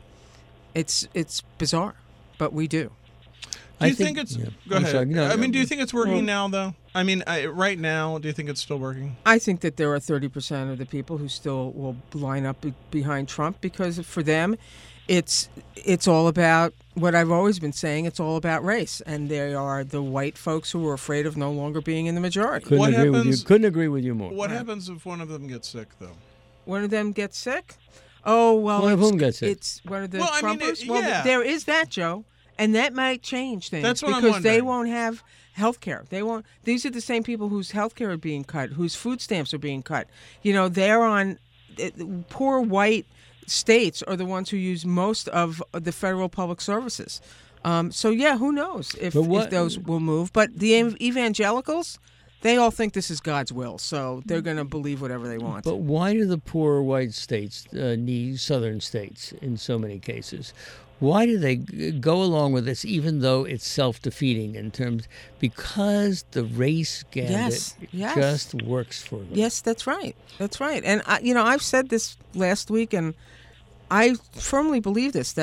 It's bizarre, but we do. Do you think it's... Go ahead. Sorry, do you think it's working now, though? I mean, right now, do you think it's still working? I think that there are 30% of the people who still will line up behind Trump because for them, it's all about what I've always been saying. It's all about race, and they are the white folks who are afraid of no longer being in the majority. Couldn't agree with you more. What happens if one of them gets sick, though? One of them gets sick? Oh, well, one of whom gets it? It's one of the Trumpers. There is that, Joe, and that might change things. That's what I'm because wondering. they won't have health care. They won't. These are the same people whose health care are being cut, whose food stamps are being cut. You know, they're on poor white states are the ones who use most of the federal public services. So yeah, who knows if those will move? But the evangelicals, they all think this is God's will, so they're going to believe whatever they want. But why do the poor white states need southern states in so many cases? Why do they go along with this, even though it's self-defeating in terms because the race gambit just works for them? Yes, that's right. That's right. And I've said this last week, and I firmly believe this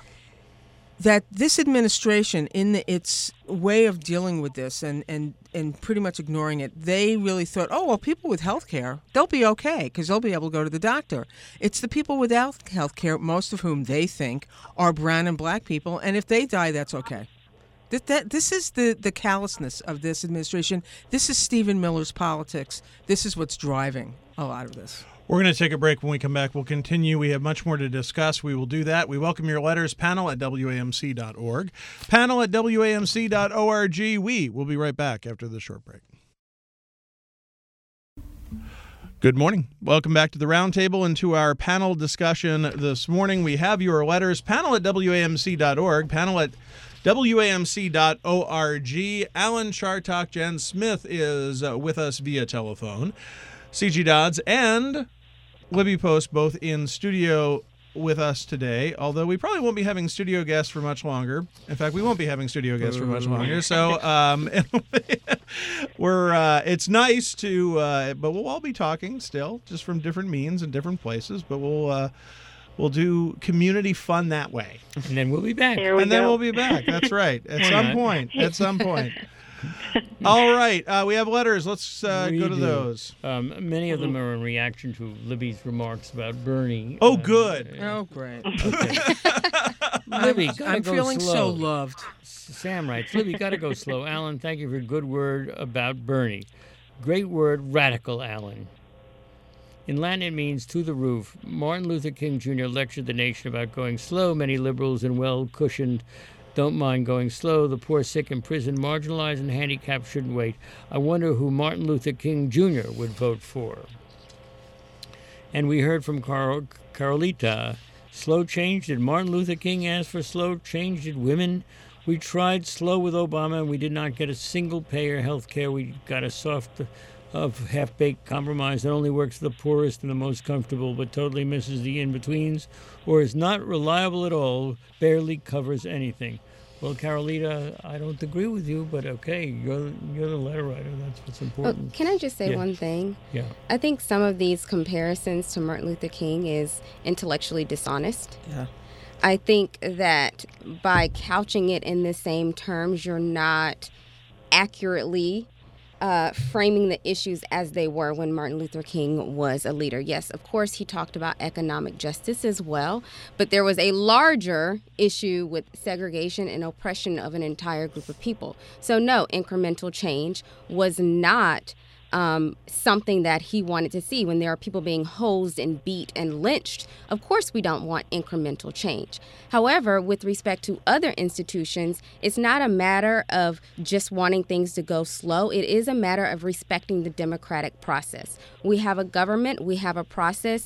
that this administration, in its way of dealing with this and pretty much ignoring it, they really thought, oh, well, people with health care, they'll be okay because they'll be able to go to the doctor. It's the people without health care, most of whom they think are brown and black people, and if they die, that's okay. This is the callousness of this administration. This is Stephen Miller's politics. This is what's driving a lot of this. We're going to take a break. When we come back, we'll continue. We have much more to discuss. We will do that. We welcome your letters, panel@WAMC.org. Panel@WAMC.org. We will be right back after the short break. Good morning. Welcome back to the Roundtable and to our panel discussion this morning. We have your letters, panel@WAMC.org, panel@WAMC.org. Alan Chartock, Jen Smith is with us via telephone. C.G. Dodds and Libby Post both in studio with us today, although we probably won't be having studio guests for much longer. In fact, we won't be having studio guests for much longer. So it's nice to, but we'll all be talking still, just from different means and different places. But we'll do community fun that way. And then we'll be back. There we go. Then we'll be back. That's right. At some point. All right. We have letters. Let's go to do. those. Many of them are in reaction to Libby's remarks about Bernie. Oh, good. Oh, great. Okay. Libby, gotta I'm go feeling slow. so loved. Sam writes, Libby, gotta go slow. Alan, thank you for a good word about Bernie. Great word, radical, Alan. In Latin, it means to the roof. Martin Luther King Jr. lectured the nation about going slow. Many liberals and well-cushioned don't mind going slow. The poor, sick, in prison, marginalized, and handicapped shouldn't wait. I wonder who Martin Luther King Jr. would vote for. And we heard from Carolita. Slow change. Did Martin Luther King ask for slow change? Did women? We tried slow with Obama, and we did not get a single-payer health care. We got a soft of half-baked compromise that only works for the poorest and the most comfortable, but totally misses the in-betweens, or is not reliable at all, barely covers anything. Well, Carolita, I don't agree with you, but okay, you're the letter writer. That's what's important. Can I just say one thing? Yeah. I think some of these comparisons to Martin Luther King is intellectually dishonest. Yeah. I think that by couching it in the same terms, you're not accurately framing the issues as they were when Martin Luther King was a leader. Yes, of course, he talked about economic justice as well, but there was a larger issue with segregation and oppression of an entire group of people. So no, incremental change was not something that he wanted to see. When there are people being hosed and beat and lynched, of course we don't want incremental change. However, with respect to other institutions, it's not a matter of just wanting things to go slow. It is a matter of respecting the democratic process. We have a government, we have a process.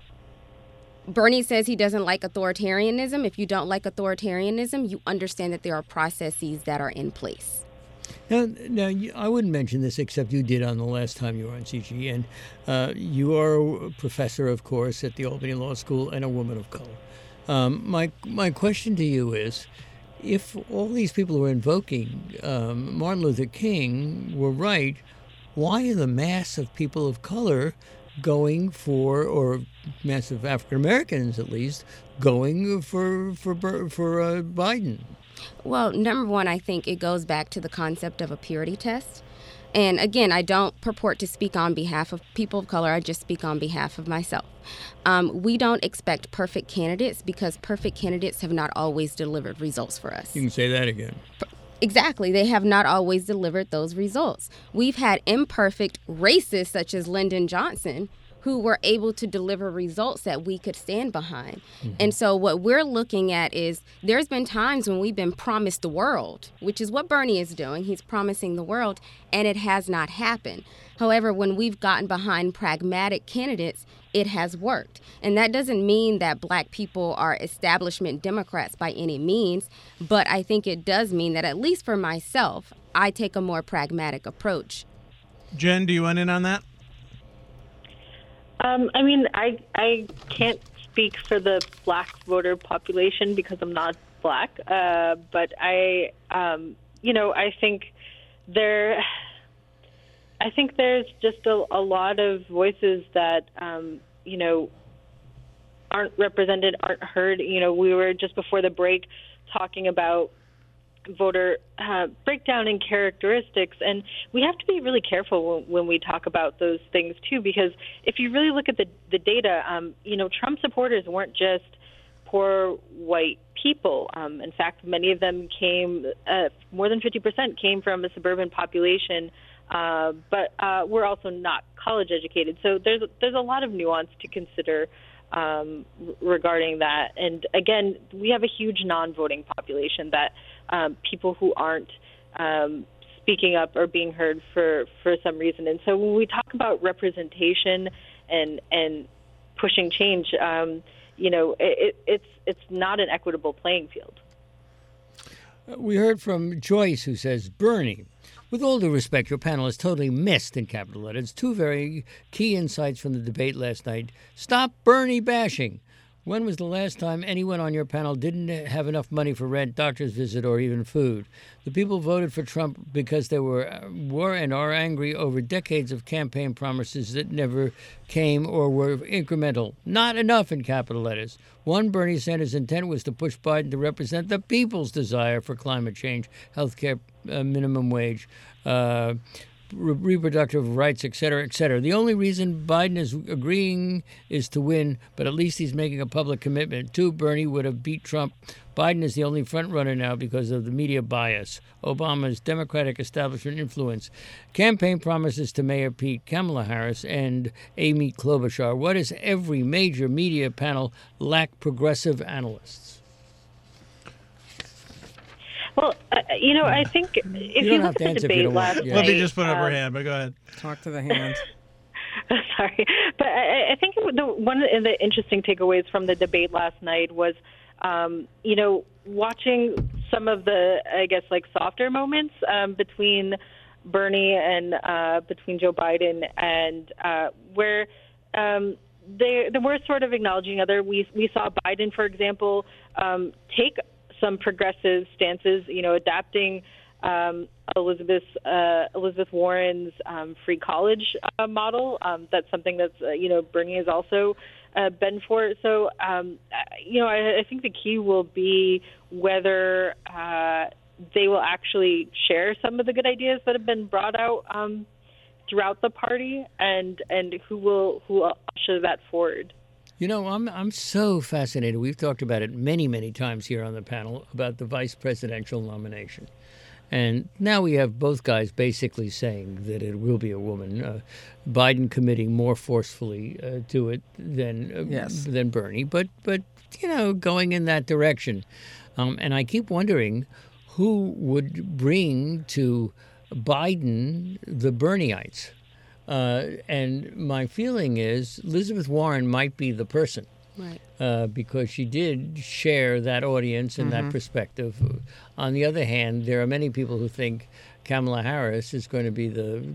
Bernie says he doesn't like authoritarianism. If you don't like authoritarianism, you understand that there are processes that are in place. Now, I wouldn't mention this except you did on the last time you were on CG, and you are a professor, of course, at the Albany Law School and a woman of color. My question to you is, if all these people who are invoking Martin Luther King were right, why are the mass of people of color going for, or mass of African Americans at least, going for Biden? Well, number one, I think it goes back to the concept of a purity test. And again, I don't purport to speak on behalf of people of color. I just speak on behalf of myself. We don't expect perfect candidates because perfect candidates have not always delivered results for us. You can say that again. Exactly. They have not always delivered those results. We've had imperfect racists such as Lyndon Johnson who were able to deliver results that we could stand behind. Mm-hmm. And so what we're looking at is there's been times when we've been promised the world, which is what Bernie is doing. He's promising the world, and it has not happened. However, when we've gotten behind pragmatic candidates, it has worked. And that doesn't mean that black people are establishment Democrats by any means, but I think it does mean that, at least for myself, I take a more pragmatic approach. Jen, do you want in on that? I mean, I can't speak for the black voter population because I'm not black, but I think there's just a lot of voices that, aren't represented, aren't heard. We were just before the break talking about voter breakdown and characteristics, and we have to be really careful when we talk about those things too, because if you really look at the data, Trump supporters weren't just poor white people. In fact, many of them came, more than 50% came from a suburban population, but we're also not college educated. So there's a lot of nuance to consider regarding that. And again, we have a huge non-voting population that people who aren't speaking up or being heard for some reason. And so when we talk about representation and pushing change, it's not an equitable playing field. We heard from Joyce, who says, Bernie, with all due respect, your panel has totally missed, in capital letters, two very key insights from the debate last night. Stop Bernie bashing. When was the last time anyone on your panel didn't have enough money for rent, doctor's visit, or even food? The people voted for Trump because they were and are angry over decades of campaign promises that never came or were incremental. Not enough in capital letters. One, Bernie Sanders' intent was to push Biden to represent the people's desire for climate change, health care, minimum wage, reproductive rights, et cetera, et cetera. The only reason Biden is agreeing is to win, but at least he's making a public commitment. Two, Bernie would have beat Trump. Biden is the only front runner now because of the media bias, Obama's Democratic establishment influence, campaign promises to Mayor Pete, Kamala Harris, and Amy Klobuchar. What does every major media panel lack? Progressive analysts. Well, I think if you look at the debate last night... Let me just put up her hand, but go ahead. Talk to the hand. Sorry. But I think one of the interesting takeaways from the debate last night was, watching some of the, I guess, like softer moments between Bernie and between Joe Biden, and where they were sort of acknowledging other. We saw Biden, for example, take some progressive stances, adapting Elizabeth Warren's free college model. That's something that's, Bernie has also been for. So, I think the key will be whether they will actually share some of the good ideas that have been brought out throughout the party, and who will usher that forward. I'm so fascinated. We've talked about it many, many times here on the panel about the vice presidential nomination. And now we have both guys basically saying that it will be a woman, Biden committing more forcefully to it than Bernie, but going in that direction. And I keep wondering who would bring to Biden the Bernieites. And my feeling is Elizabeth Warren might be the person, right? Because she did share that audience and that perspective. On the other hand, there are many people who think Kamala Harris is going to be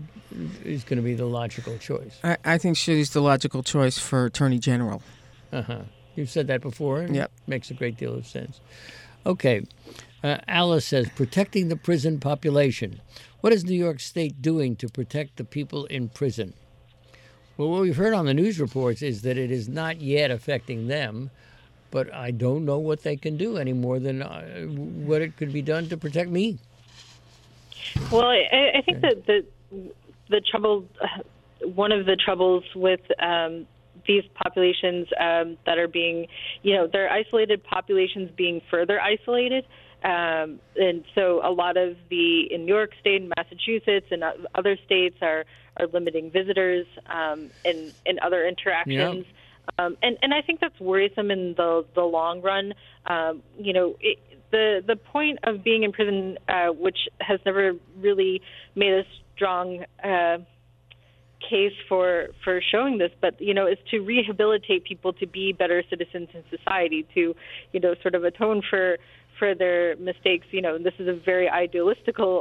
the logical choice. I think she's the logical choice for Attorney General. You've said that before. Yep, makes a great deal of sense. Okay, Alice says protecting the prison population. What is New York State doing to protect the people in prison? Well, what we've heard on the news reports is that it is not yet affecting them, but I don't know what they can do any more than what it could be done to protect me. Well, I think that the trouble, one of the troubles with these populations that are being, they're isolated populations being further isolated. And so a lot of in New York State and Massachusetts and other states are limiting visitors and other interactions. Yep. And I think that's worrisome in the long run. The point of being in prison, which has never really made a strong case for showing this, but is to rehabilitate people to be better citizens in society, to sort of atone for their mistakes. This is a very ideological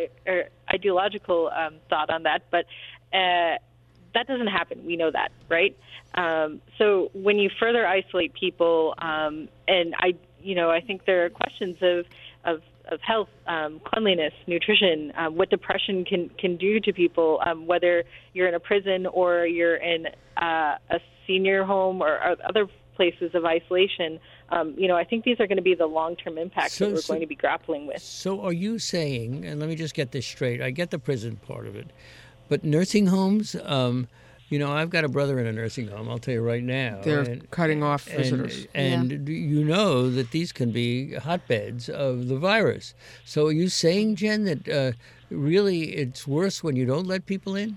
thought on that, but that doesn't happen. We know that, right? So when you further isolate people, and I think there are questions of health, cleanliness, nutrition, what depression can do to people, whether you're in a prison or you're in a senior home or other places of isolation. I think these are going to be the long-term impacts that we're going to be grappling with. So are you saying, and let me just get this straight, I get the prison part of it, but nursing homes, I've got a brother in a nursing home, I'll tell you right now. They're cutting off visitors. And you know that these can be hotbeds of the virus. So are you saying, Jen, that really it's worse when you don't let people in?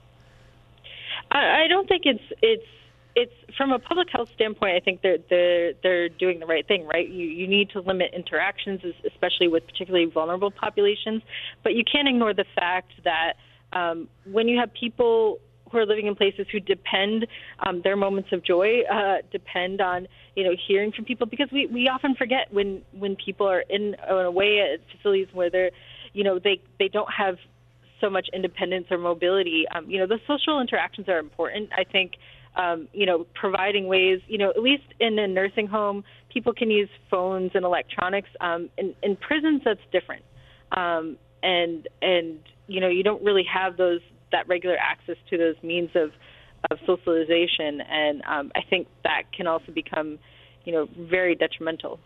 I don't think it's from a public health standpoint. I think they're doing the right thing, right? You need to limit interactions, especially with particularly vulnerable populations. But you can't ignore the fact that when you have people who are living in places who depend their moments of joy depend on hearing from people, because we often forget when people are in away at facilities where they're they don't have so much independence or mobility. The social interactions are important. I think providing ways, at least in a nursing home, people can use phones and electronics. In prisons, that's different. And you don't really have that regular access to those means of socialization. And I think that can also become, very detrimental.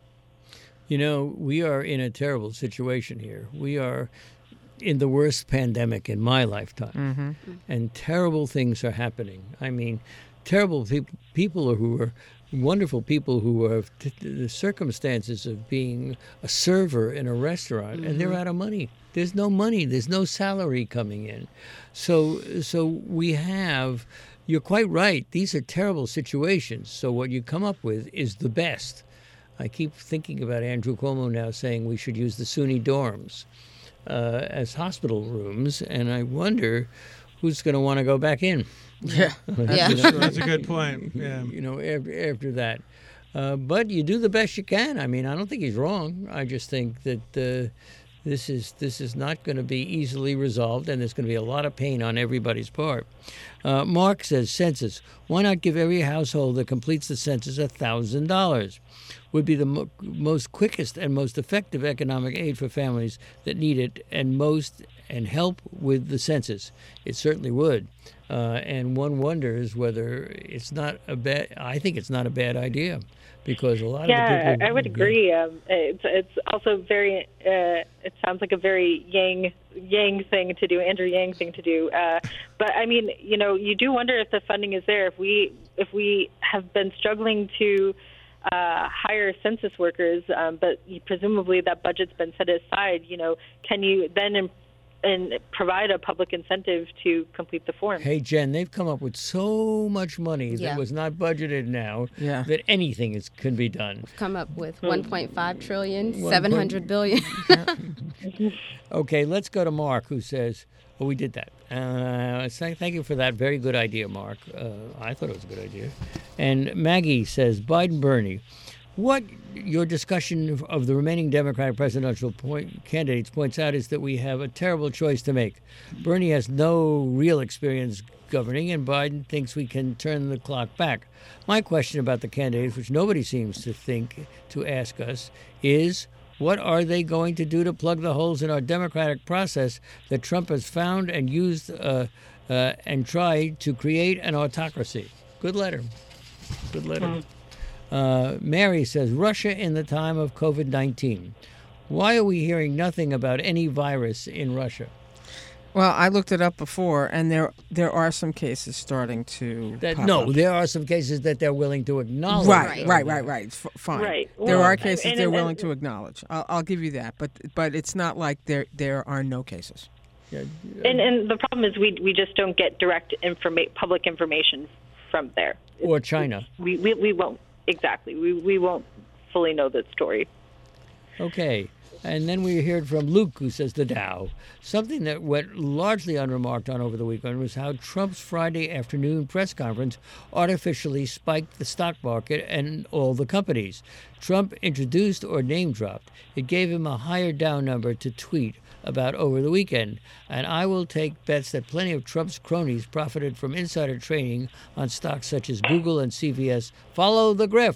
We are in a terrible situation here. We are in the worst pandemic in my lifetime, and terrible things are happening. I mean, terrible people who are wonderful people who have the circumstances of being a server in a restaurant, and they're out of money. There's no money. There's no salary coming in. So we have. You're quite right. These are terrible situations. So what you come up with is the best. I keep thinking about Andrew Cuomo now saying we should use the SUNY dorms as hospital rooms, and I wonder who's going to want to go back in. Yeah, that's a good point. Yeah, after that, but you do the best you can. I mean, I don't think he's wrong. I just think that this is not going to be easily resolved, and there's going to be a lot of pain on everybody's part. Mark says, census. Why not give every household that completes the census $1,000? Would be the most quickest and most effective economic aid for families that need it and help with the census. It certainly would. And one wonders whether it's not a bad. I think it's not a bad idea, because a lot of the people. I would agree. It's also very. It sounds like a very Yang thing to do, Andrew Yang thing to do. But I mean, you do wonder if the funding is there. If we have been struggling to hire census workers, but presumably that budget's been set aside. Can you then and provide a public incentive to complete the form? Hey, Jen, they've come up with so much money that was not budgeted now that anything can be done. We've come up with $1.5 trillion, $700 billion. Okay, let's go to Mark, who says, we did that. Thank you for that. Very good idea, Mark. I thought it was a good idea. And Maggie says, Biden-Bernie. What your discussion of the remaining Democratic presidential candidates points out is that we have a terrible choice to make. Bernie has no real experience governing, and Biden thinks we can turn the clock back. My question about the candidates, which nobody seems to think to ask us, is what are they going to do to plug the holes in our democratic process that Trump has found and used and tried to create an autocracy? Good letter. Good letter. Mary says, Russia in the time of COVID-19. Why are we hearing nothing about any virus in Russia? Well, I looked it up before, and there are some cases starting to pop up. There are some cases that they're willing to acknowledge. Right. Fine. Right. There are cases they're willing to acknowledge. I'll give you that, but it's not like there are no cases. Yeah. And the problem is we just don't get direct public information from there. Or China. We won't. Exactly. We won't fully know that story. Okay. And then we heard from Luke, who says the Dow. Something that went largely unremarked on over the weekend was how Trump's Friday afternoon press conference artificially spiked the stock market and all the companies. Trump introduced or name-dropped. It gave him a higher Dow number to tweet about over the weekend. And I will take bets that plenty of Trump's cronies profited from insider trading on stocks such as Google and CVS. Follow the grift.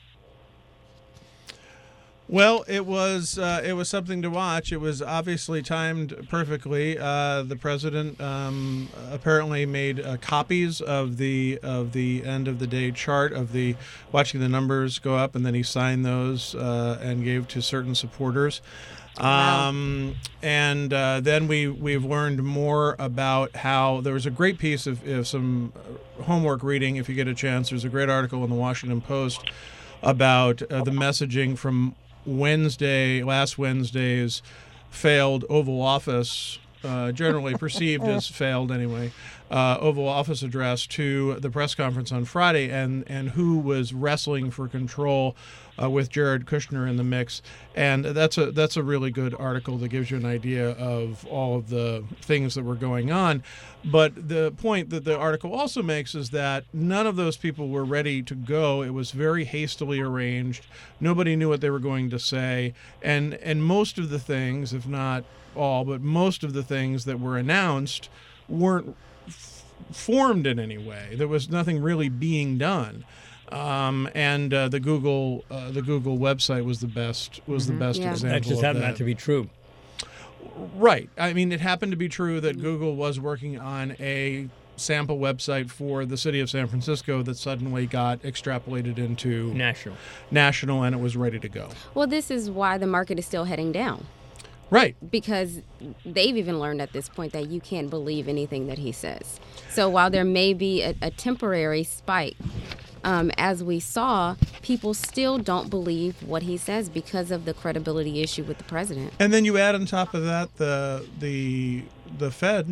Well, it was something to watch. It was obviously timed perfectly. The president apparently made copies of the end of the day chart of watching the numbers go up, and then he signed those and gave to certain supporters. Wow. And then we've learned more about how there was a great piece of some homework reading. If you get a chance, there's a great article in the Washington Post about the messaging from last Wednesday's failed Oval Office, generally perceived as failed anyway, Oval Office address to the press conference on Friday, and who was wrestling for control with Jared Kushner in the mix. And that's a really good article that gives you an idea of all of the things that were going on. But the point that the article also makes is that none of those people were ready to go. It was very hastily arranged. Nobody knew what they were going to say. And most of the things, if not all, but most of the things that were announced weren't formed in any way. There was nothing really being done. And the Google website was the best Yeah. example. That just of happened that. not to be true. Right. I mean, it happened to be true that Google was working on a sample website for the city of San Francisco that suddenly got extrapolated into national, and it was ready to go. Well, this is why the market is still heading down. Right. Because they've even learned at this point that you can't believe anything that he says. So while there may be a temporary spike, as we saw, people still don't believe what he says because of the credibility issue with the president. And then you add on top of that the Fed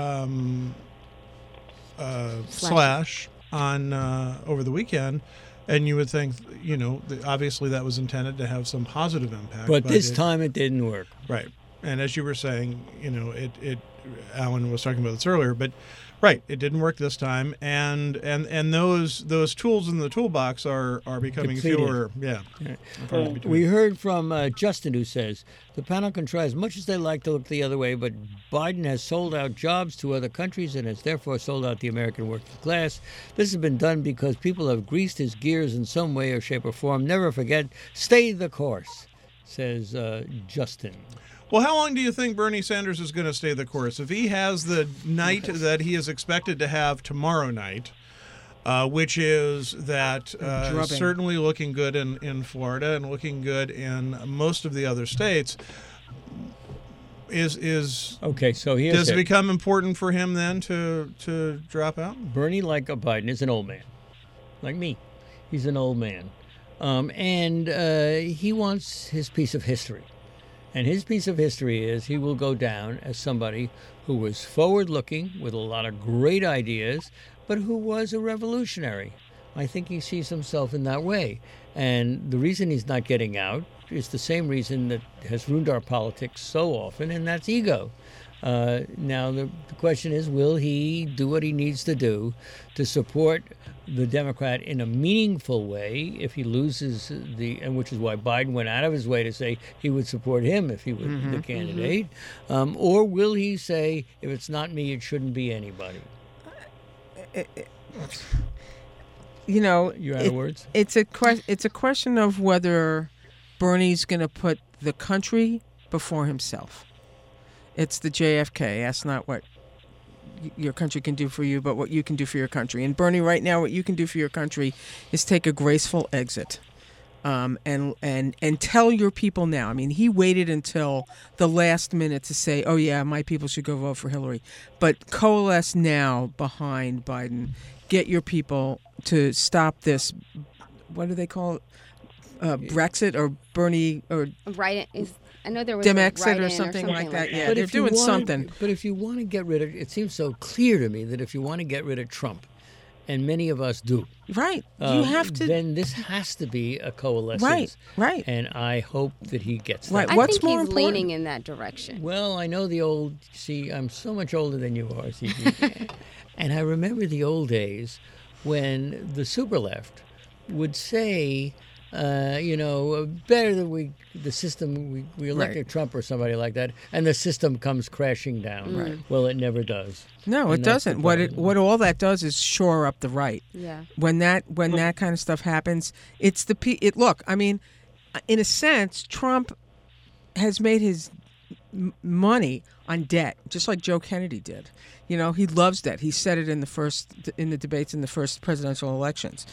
slash on over the weekend, and you would think, obviously that was intended to have some positive impact. But this time it didn't work. Right. And as you were saying, Alan was talking about this earlier, but right, it didn't work this time, and those tools in the toolbox are becoming Depleted. fewer. Yeah. We heard from Justin, who says the panel can try as much as they like to look the other way, but Biden has sold out jobs to other countries and has therefore sold out the American working class. This has been done because people have greased his gears in some way or shape or form. Never forget, stay the course, says Justin. Well, how long do you think Bernie Sanders is going to stay the course? If he has the night that he is expected to have tomorrow night, which is that certainly looking good in Florida and looking good in most of the other states, is okay. So does it become important for him then to drop out? Bernie, like a Biden, is an old man, like me. He's an old man, and he wants his piece of history. And his piece of history is he will go down as somebody who was forward-looking with a lot of great ideas, but who was a revolutionary. I think he sees himself in that way. And the reason he's not getting out is the same reason that has ruined our politics so often, and that's ego. Now, the question is, will he do what he needs to do to support the Democrat in a meaningful way if he loses and which is why Biden went out of his way to say he would support him if he was the candidate, or will he say, if it's not me, it shouldn't be anybody? You're out of words. It's a question of whether Bernie's going to put the country before himself. It's the JFK. Ask not what your country can do for you, but what you can do for your country. And Bernie, right now, what you can do for your country is take a graceful exit, and tell your people now. I mean, he waited until the last minute to say, "Oh yeah, my people should go vote for Hillary," but coalesce now behind Biden. Get your people to stop this. What do they call it? Brexit or Bernie or Right is. I know there was Demexit or something like that. Yeah, they're doing something. But if you want to get rid of, it seems so clear to me that if you want to get rid of Trump, and many of us do, right, you have to. Then this has to be a coalescence. Right. And I hope that he gets that. Right. I What's think more he's important? leaning in that direction. Well, I know the old. See, I'm so much older than you are, CG. And I remember the old days when the super left would say, better that the system, we elected Trump or somebody like that, and the system comes crashing down. Right. Well, it never does. No, And it that's the doesn't. problem. What all that does is shore up the right. Yeah. When that kind of stuff happens, it's look. I mean, in a sense, Trump has made his money on debt, just like Joe Kennedy did. He loves debt. He said it in the debates in the first presidential elections.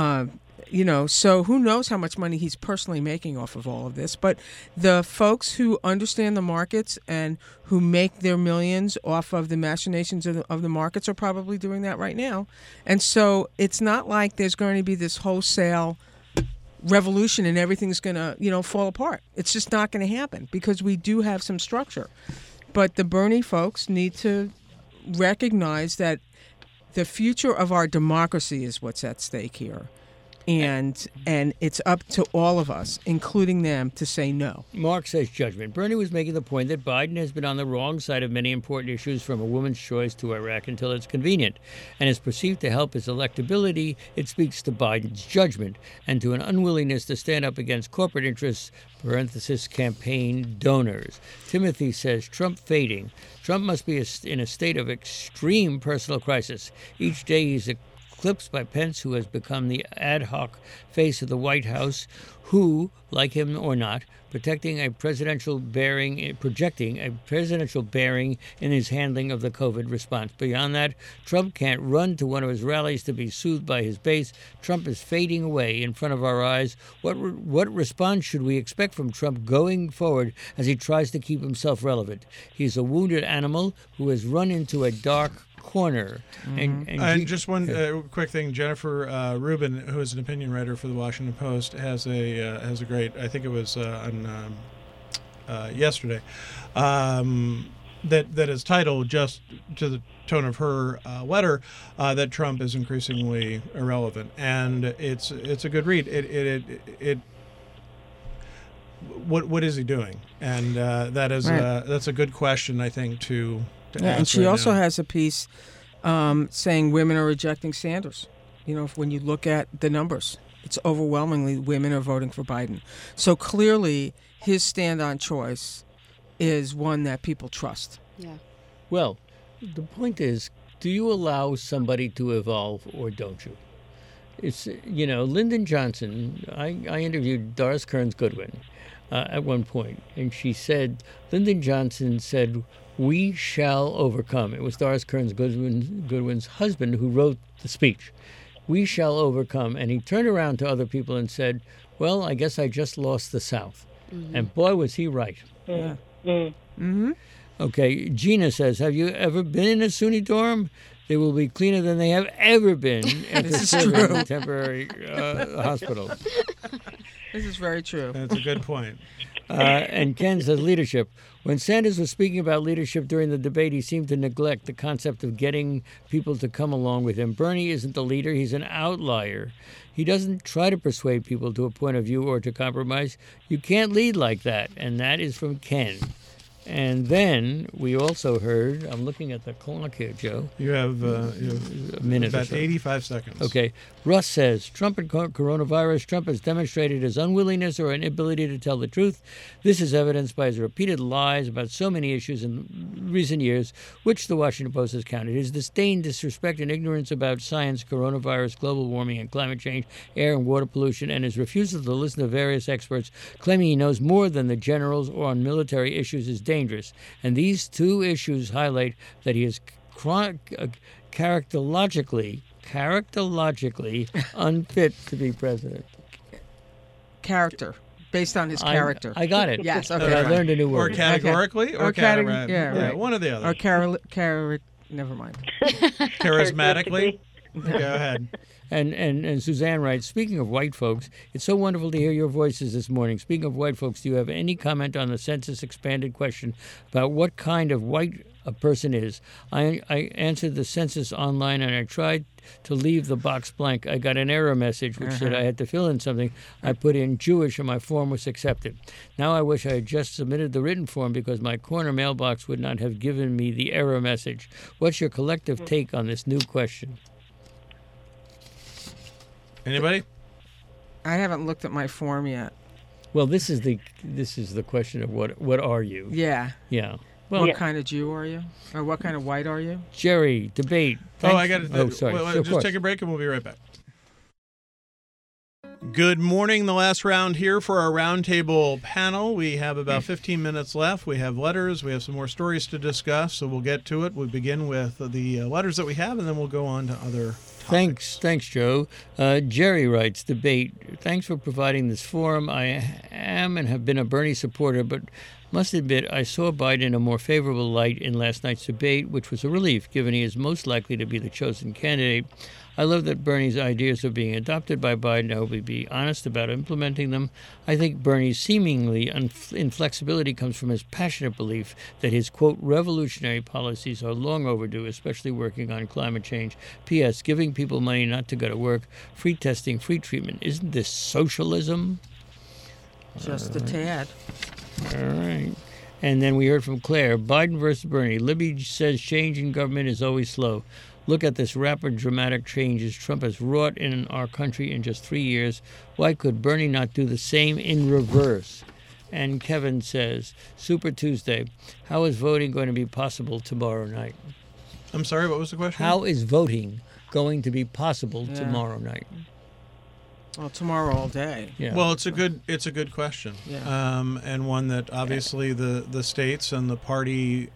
So who knows how much money he's personally making off of all of this. But the folks who understand the markets and who make their millions off of the machinations of the markets are probably doing that right now. And so it's not like there's going to be this wholesale revolution and everything's going to, fall apart. It's just not going to happen because we do have some structure. But the Bernie folks need to recognize that the future of our democracy is what's at stake here. And it's up to all of us, including them, to say no. Mark says judgment. Bernie was making the point that Biden has been on the wrong side of many important issues, from a woman's choice to Iraq, until it's convenient, and is perceived to help his electability. It speaks to Biden's judgment and to an unwillingness to stand up against corporate interests, parenthesis, campaign donors. Timothy says Trump fading. Trump must be in a state of extreme personal crisis. Each day he's eclipsed by Pence, who has become the ad hoc face of the White House, who, like him or not, projecting a presidential bearing in his handling of the COVID response. Beyond that, Trump can't run to one of his rallies to be soothed by his base. Trump is fading away in front of our eyes. What response should we expect from Trump going forward as he tries to keep himself relevant? He's a wounded animal who has run into a dark corner. And just one quick thing: Jennifer Rubin, who is an opinion writer for the Washington Post, has a great, I think it was on yesterday, that is titled, just to the tone of her letter, that Trump is increasingly irrelevant, and it's a good read. What is he doing? And that's a good question, I think, to and she also has a piece saying women are rejecting Sanders. When you look at the numbers, it's overwhelmingly women are voting for Biden. So clearly his stand on choice is one that people trust. Yeah. Well, the point is, do you allow somebody to evolve or don't you? It's, Lyndon Johnson, I interviewed Doris Kearns Goodwin at one point, and she said, Lyndon Johnson said, "We shall overcome." It was Doris Kearns Goodwin's husband who wrote the speech. "We shall overcome." And he turned around to other people and said, "Well, I guess I just lost the South." Mm-hmm. And boy, was he right. Yeah. Mm-hmm. Okay, Gina says, have you ever been in a SUNY dorm? They will be cleaner than they have ever been after serving in temporary hospital. This is very true. That's a good point. And Ken says leadership. When Sanders was speaking about leadership during the debate, he seemed to neglect the concept of getting people to come along with him. Bernie isn't the leader. He's an outlier. He doesn't try to persuade people to a point of view or to compromise. You can't lead like that. And that is from Ken. And then we also heard, I'm looking at the clock here, Joe. You have a minute about or so. 85 seconds. Okay. Russ says, Trump and coronavirus. Trump has demonstrated his unwillingness or inability to tell the truth. This is evidenced by his repeated lies about so many issues in recent years, which the Washington Post has counted. His disdain, disrespect, and ignorance about science, coronavirus, global warming, and climate change, air and water pollution, and his refusal to listen to various experts claiming he knows more than the generals or on military issues is dangerous. And these two issues highlight that he is characterologically unfit to be president. Character, based on his character. I got it. Yes, But okay. I learned a new word. Or categorically, Okay. Yeah, right. one or the other. Or never mind. Charismatically. Go ahead. And Suzanne writes, speaking of white folks, it's so wonderful to hear your voices this morning. Speaking of white folks, do you have any comment on the census expanded question about what kind of white a person is? I answered the census online and I tried to leave the box blank. I got an error message which said I had to fill in something. I put in Jewish and my form was accepted. Now I wish I had just submitted the written form because my corner mailbox would not have given me the error message. What's your collective take on this new question? Anybody? I haven't looked at my form yet. Well, this is the question of what are you? Yeah. Yeah. Well, what kind of Jew are you? Or what kind of white are you? Jerry, debate. Thanks. I got it. Oh, sorry. Just take a break and we'll be right back. Good morning. The last round here for our roundtable panel. We have about 15 minutes left. We have letters. We have some more stories to discuss, so we'll get to it. We'll begin with the letters that we have, and then we'll go on to other topics. Thanks, Joe. Jerry writes, debate. Thanks for providing this forum. I am and have been a Bernie supporter, but Must admit, I saw Biden in a more favorable light in last night's debate, which was a relief, given he is most likely to be the chosen candidate. I love that Bernie's ideas are being adopted by Biden. I hope he'll be honest about implementing them. I think Bernie's seemingly inflexibility comes from his passionate belief that his, quote, revolutionary policies are long overdue, especially working on climate change. P.S. Giving people money not to go to work, free testing, free treatment. Isn't this socialism? Just a tad. All right. And then we heard from Claire, Biden versus Bernie. Libby says change in government is always slow. Look at this rapid, dramatic changes Trump has wrought in our country in just 3 years. Why could Bernie not do the same in reverse? And Kevin says, Super Tuesday, how is voting going to be possible tomorrow night? I'm sorry, what was the question? How is voting going to be possible tomorrow night? Well, tomorrow all day. Yeah. Well, it's a good question, and one that obviously the states and the party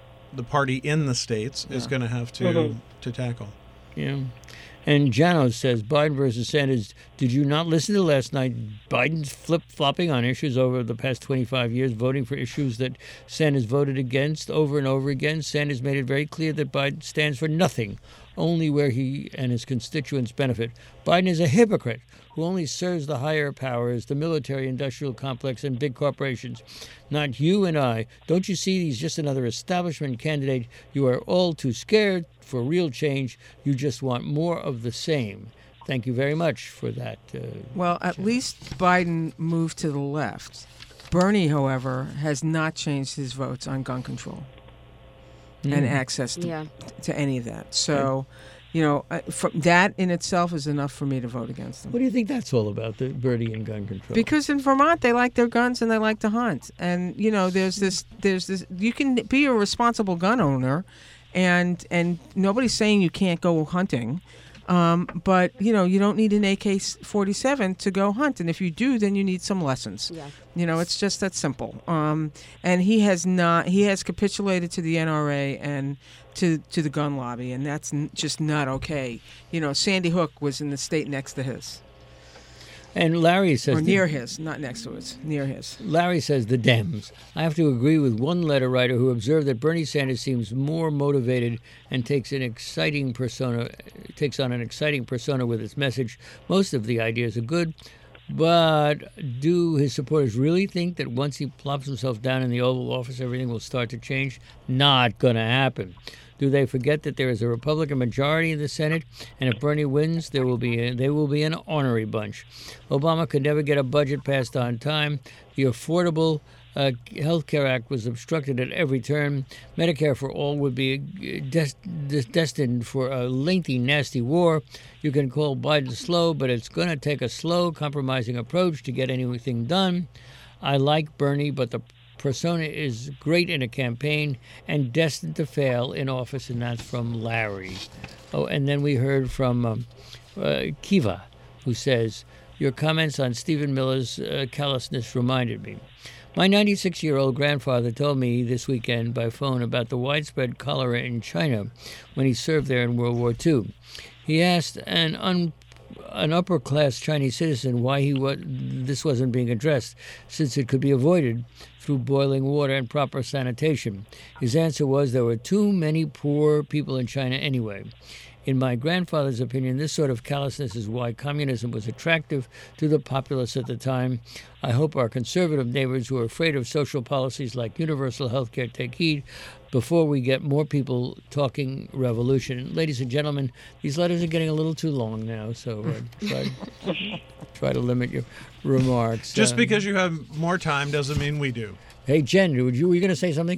in the states is going to have to tackle. Yeah. And Janos says, Biden versus Sanders, did you not listen to last night? Biden's flip-flopping on issues over the past 25 years, voting for issues that Sanders voted against over and over again. Sanders made it very clear that Biden stands for nothing, only where he and his constituents benefit. Biden is a hypocrite who only serves the higher powers, the military-industrial complex, and big corporations. Not you and I. Don't you see he's just another establishment candidate? You are all too scared for real change. You just want more of the same. Thank you very much for that. Well, at least Biden moved to the left. Bernie, however, has not changed his votes on gun control and access to any of that. So, that in itself is enough for me to vote against them. What do you think that's all about, the Bernie and gun control? Because in Vermont, they like their guns and they like to hunt. And, there's this, you can be a responsible gun owner and nobody's saying you can't go hunting. But, you don't need an AK-47 to go hunt. And if you do, then you need some lessons. Yeah. It's just that simple. And he has capitulated to the NRA and to the gun lobby, and that's just not okay. Sandy Hook was in the state next to his. And Larry says... Or near his, not next to his, near his. Larry says the Dems. I have to agree with one letter writer who observed that Bernie Sanders seems more motivated and takes on an exciting persona with his message. Most of the ideas are good, but do his supporters really think that once he plops himself down in the Oval Office, everything will start to change? Not going to happen. Do they forget that there is a Republican majority in the Senate, and if Bernie wins, they will be an ornery bunch? Obama could never get a budget passed on time. The Affordable Health Care Act was obstructed at every turn. Medicare for all would be destined for a lengthy, nasty war. You can call Biden slow, but it's going to take a slow, compromising approach to get anything done. I like Bernie, but the persona is great in a campaign and destined to fail in office, and that's from Larry. Oh, and then we heard from Kiva, who says, your comments on Stephen Miller's callousness reminded me. My 96-year-old grandfather told me this weekend by phone about the widespread cholera in China when he served there in World War II. He asked an upper-class Chinese citizen why this wasn't being addressed, since it could be avoided through boiling water and proper sanitation. His answer was there were too many poor people in China anyway. In my grandfather's opinion, this sort of callousness is why communism was attractive to the populace at the time. I hope our conservative neighbors who are afraid of social policies like universal health care take heed before we get more people talking revolution. Ladies and gentlemen, these letters are getting a little too long now, so try to limit your remarks. Just because you have more time doesn't mean we do. Hey, Jen, were you going to say something?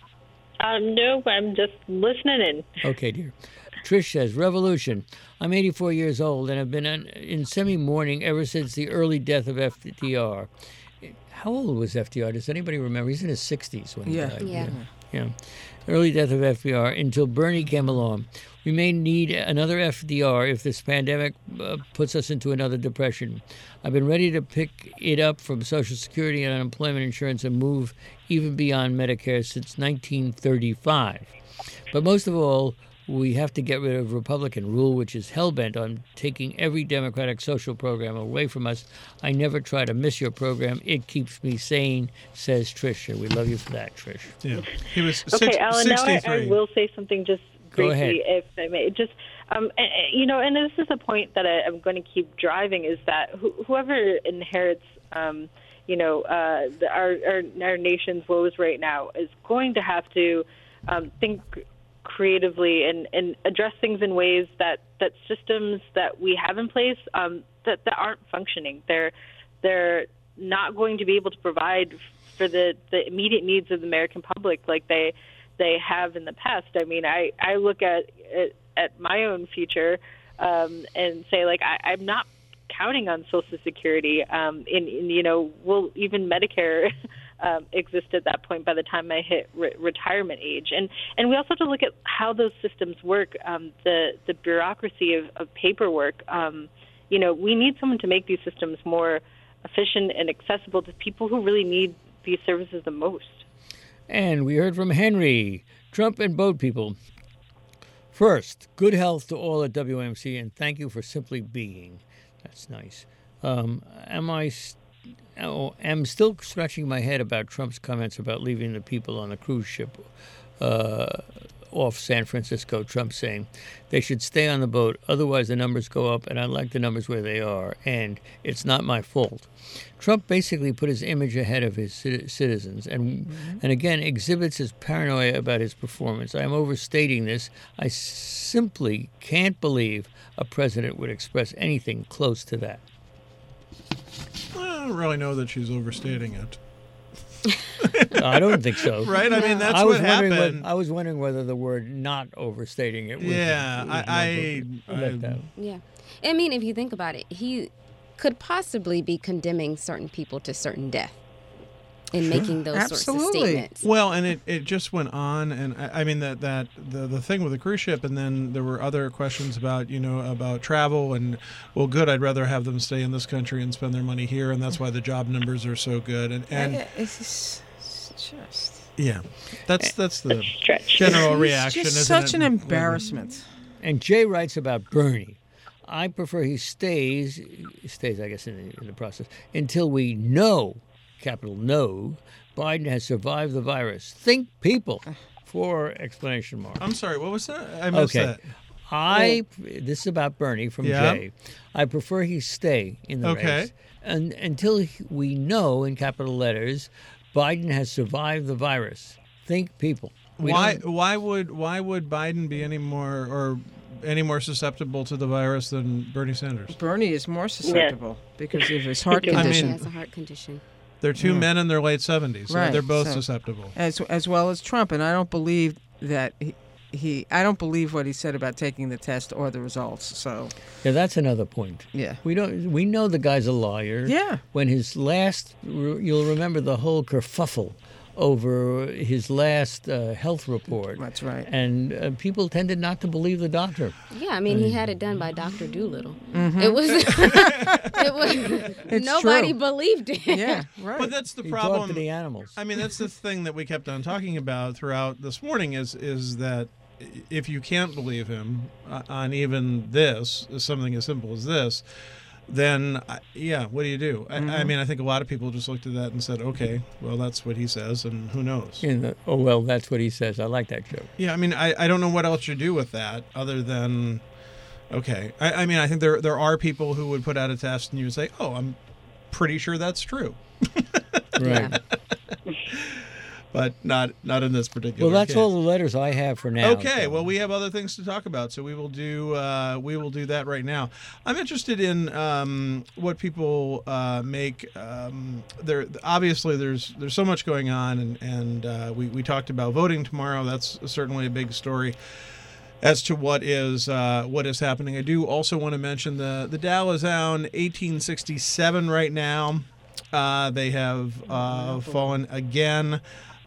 No, I'm just listening in. Okay, dear. Trish says, revolution. I'm 84 years old and have been in semi-mourning ever since the early death of FDR. How old was FDR? Does anybody remember? He's in his 60s when he died. Yeah. Early death of FDR until Bernie came along. We may need another FDR if this pandemic puts us into another depression. I've been ready to pick it up from Social Security and unemployment insurance and move even beyond Medicare since 1935. But most of all, We have to get rid of Republican rule, which is hell-bent on taking every Democratic social program away from us. I never try to miss your program. It keeps me sane, says Trish. We love you for that, Trish. Yeah. He was Okay, Alan, now 63. I will say something just Go ahead. briefly, if I may. Just, and this is a point that I'm going to keep driving, is that whoever inherits, our nation's woes right now is going to have to think creatively and address things in ways that systems that we have in place that aren't functioning. They're not going to be able to provide for the immediate needs of the American public like they have in the past. I mean, I look at my own future and say, like, I'm not counting on Social Security. Will even Medicare exist at that point by the time I hit retirement age? And we also have to look at how those systems work, the bureaucracy of paperwork. We need someone to make these systems more efficient and accessible to people who really need these services the most. And we heard from Henry, Trump and boat people. First, good health to all at WMC, and thank you for simply being. That's nice. I'm still scratching my head about Trump's comments about leaving the people on the cruise ship off San Francisco. Trump saying they should stay on the boat, otherwise the numbers go up, and I like the numbers where they are, and it's not my fault. Trump basically put his image ahead of his citizens and again exhibits his paranoia about his performance. I am overstating this. I simply can't believe a president would express anything close to that. I don't really know that she's overstating it. I don't think so. Right? I mean, that's I was what wondering happened. I was wondering whether the word "not overstating it." Was, Yeah, I left out. Yeah. I mean, if you think about it, he could possibly be condemning certain people to certain death in making those sorts of Absolutely. statements. Well, and it just went on, and I mean that the thing with the cruise ship, and then there were other questions about about travel, and well, good, I'd rather have them stay in this country and spend their money here, and that's why the job numbers are so good, and It's just yeah, that's the Stretch. general it's reaction. just isn't such it? an embarrassment. And Jay writes about Bernie. I prefer he stays, I guess, in the process, until we know, capital No, Biden has survived the virus. Think people, for exclamation mark. I'm sorry, what was that? I missed that. This is about Bernie from Yeah. Jay. I prefer he stay in the Okay. race and until we know, in capital letters, Biden has survived the virus. Think people. Why would Biden be any more susceptible to the virus than Bernie Sanders? Bernie is more susceptible because of his heart I mean- He condition, has a heart condition. They're two men in their late 70s, so Right, they're both so- susceptible. as well as Trump. And I don't believe that I don't believe what he said about taking the test or the results. So Yeah, that's another point. yeah, We know the guy's a liar. Yeah. When you'll remember the whole kerfuffle over his last health report. that's right. And people tended not to believe the doctor. Yeah, I mean, he had it done by Dr. Doolittle. It was, it was It's nobody true. believed it. Yeah, right. But that's the He talked to problem. the animals. I mean, that's the thing that we kept on talking about throughout this morning is that if you can't believe him on even this, something as simple as this, then, what do you do? I mean, I think a lot of people just looked at that and said, okay, well, that's what he says, and who knows? That's what he says. I like that joke. Yeah, I mean, I don't know what else you do with that other than, okay. I mean, I think there are people who would put out a test and you would say, oh, I'm pretty sure that's true. Right. But not in this particular Well, that's case. all the letters I have for now. Okay, so- well, we have other things to talk about, so we will do that right now. I'm interested in what people make. There obviously there's so much going on, and we talked about voting tomorrow. That's certainly a big story as to what is happening. I do also want to mention the Dow is down 1867 right now. They have fallen again.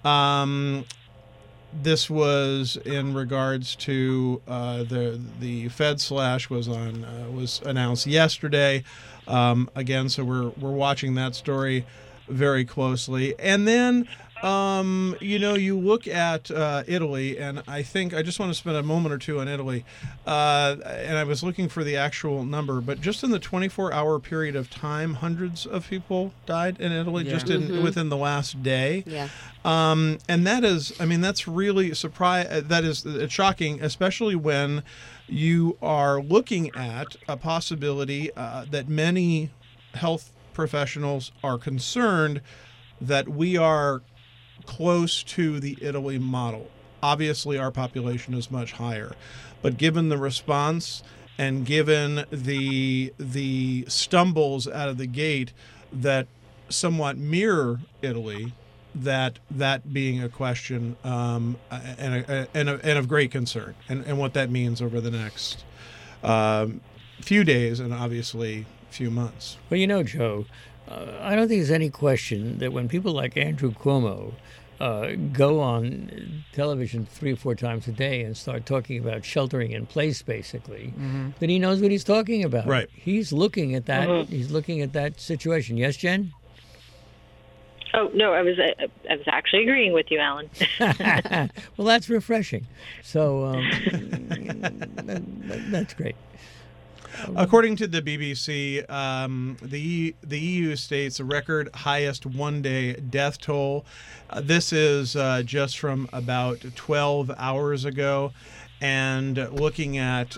This was in regards to the Fed slash was announced yesterday. Again, so we're watching that story very closely. And then, you look at Italy, and I think I just want to spend a moment or two on Italy. And I was looking for the actual number, but just in the 24-hour period of time, hundreds of people died in Italy within the last day. Yeah. And that is, that's really it's shocking, especially when you are looking at a possibility that many health professionals are concerned that we are close to the Italy model. Obviously, our population is much higher, but given the response and given the stumbles out of the gate that somewhat mirror Italy, that being a question and of great concern, and what that means over the next few days and obviously few months. Well, Joe, I don't think there's any question that when people like Andrew Cuomo go on television 3 or 4 times a day and start talking about sheltering in place, basically, that he knows what he's talking about. Right. He's looking at that. He's looking at that situation. Yes, Jen? Oh, no, I was actually agreeing with you, Alan. Well, that's refreshing. So that's great. According to the BBC, the EU states a record highest one-day death toll. This is just from about 12 hours ago. And looking at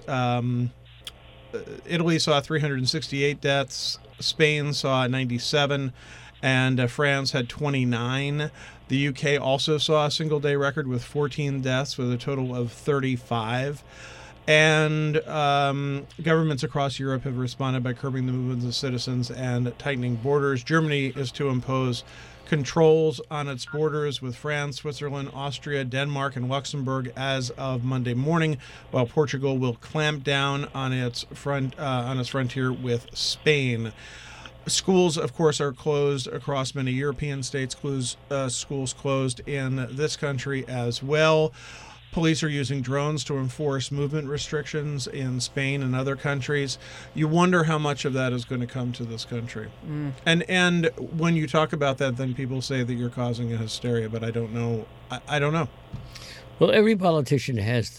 Italy saw 368 deaths, Spain saw 97, and France had 29. The UK also saw a single-day record with 14 deaths, with a total of 35. And governments across Europe have responded by curbing the movements of citizens and tightening borders. Germany is to impose controls on its borders with France, Switzerland, Austria, Denmark, and Luxembourg as of Monday morning, while Portugal will clamp down on its frontier with Spain. Schools, of course, are closed across many European states. Schools closed in this country as well. Police are using drones to enforce movement restrictions in Spain and other countries. You wonder how much of that is going to come to this country. And when you talk about that, then people say that you're causing a hysteria, but I don't know. I don't know. Well, every politician has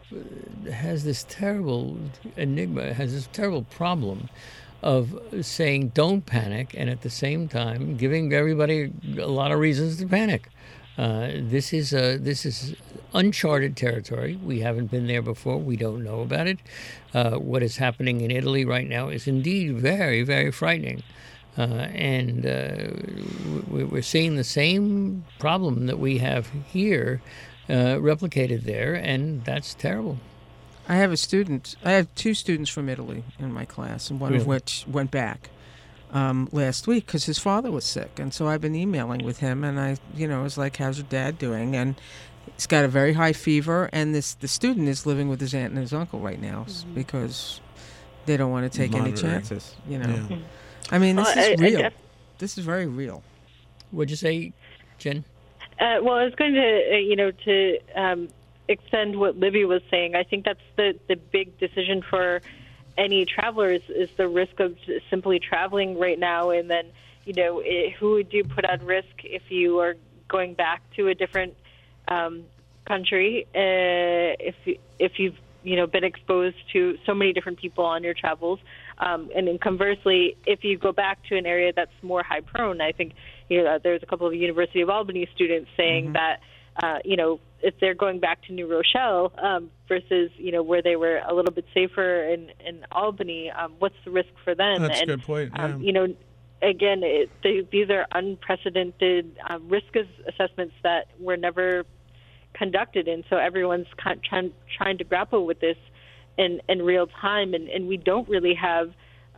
this terrible enigma, has this terrible problem of saying don't panic, and at the same time giving everybody a lot of reasons to panic. This is uncharted territory. We haven't been there before. We don't know about it. What is happening in Italy right now is indeed very, very frightening. And we're seeing the same problem that we have here replicated there, and that's terrible. I have 2 students from Italy in my class, and one of which went back last week because his father was sick. And so I've been emailing with him, and I was like, how's your dad doing? And he's got a very high fever, and the student is living with his aunt and his uncle right now because they don't want to take any chances, Yeah. I mean, this is real. This is very real. What'd you say, Jen? Well, I was going to, extend what Libby was saying. I think that's the big decision for any travelers is the risk of simply traveling right now, and then who would you put at risk if you are going back to a different country, if you've been exposed to so many different people on your travels, and then conversely, if you go back to an area that's more high prone. I think there's a couple of University of Albany students saying that if they're going back to New Rochelle versus where they were a little bit safer in Albany, what's the risk for them? That's a good point. Yeah. Again, these are unprecedented risk assessments that were never conducted, and so everyone's trying to grapple with this in real time, and we don't really have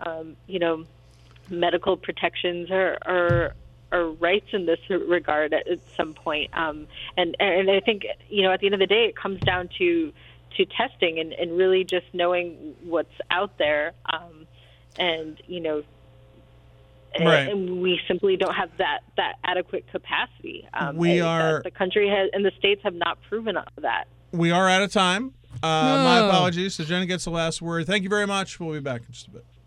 medical protections or rights in this regard at some point. And I think, at the end of the day, it comes down to testing and really just knowing what's out there. And we simply don't have that adequate capacity. The country has, and the states have not proven that. We are out of time. My apologies. So Jen gets the last word. Thank you very much. We'll be back in just a bit.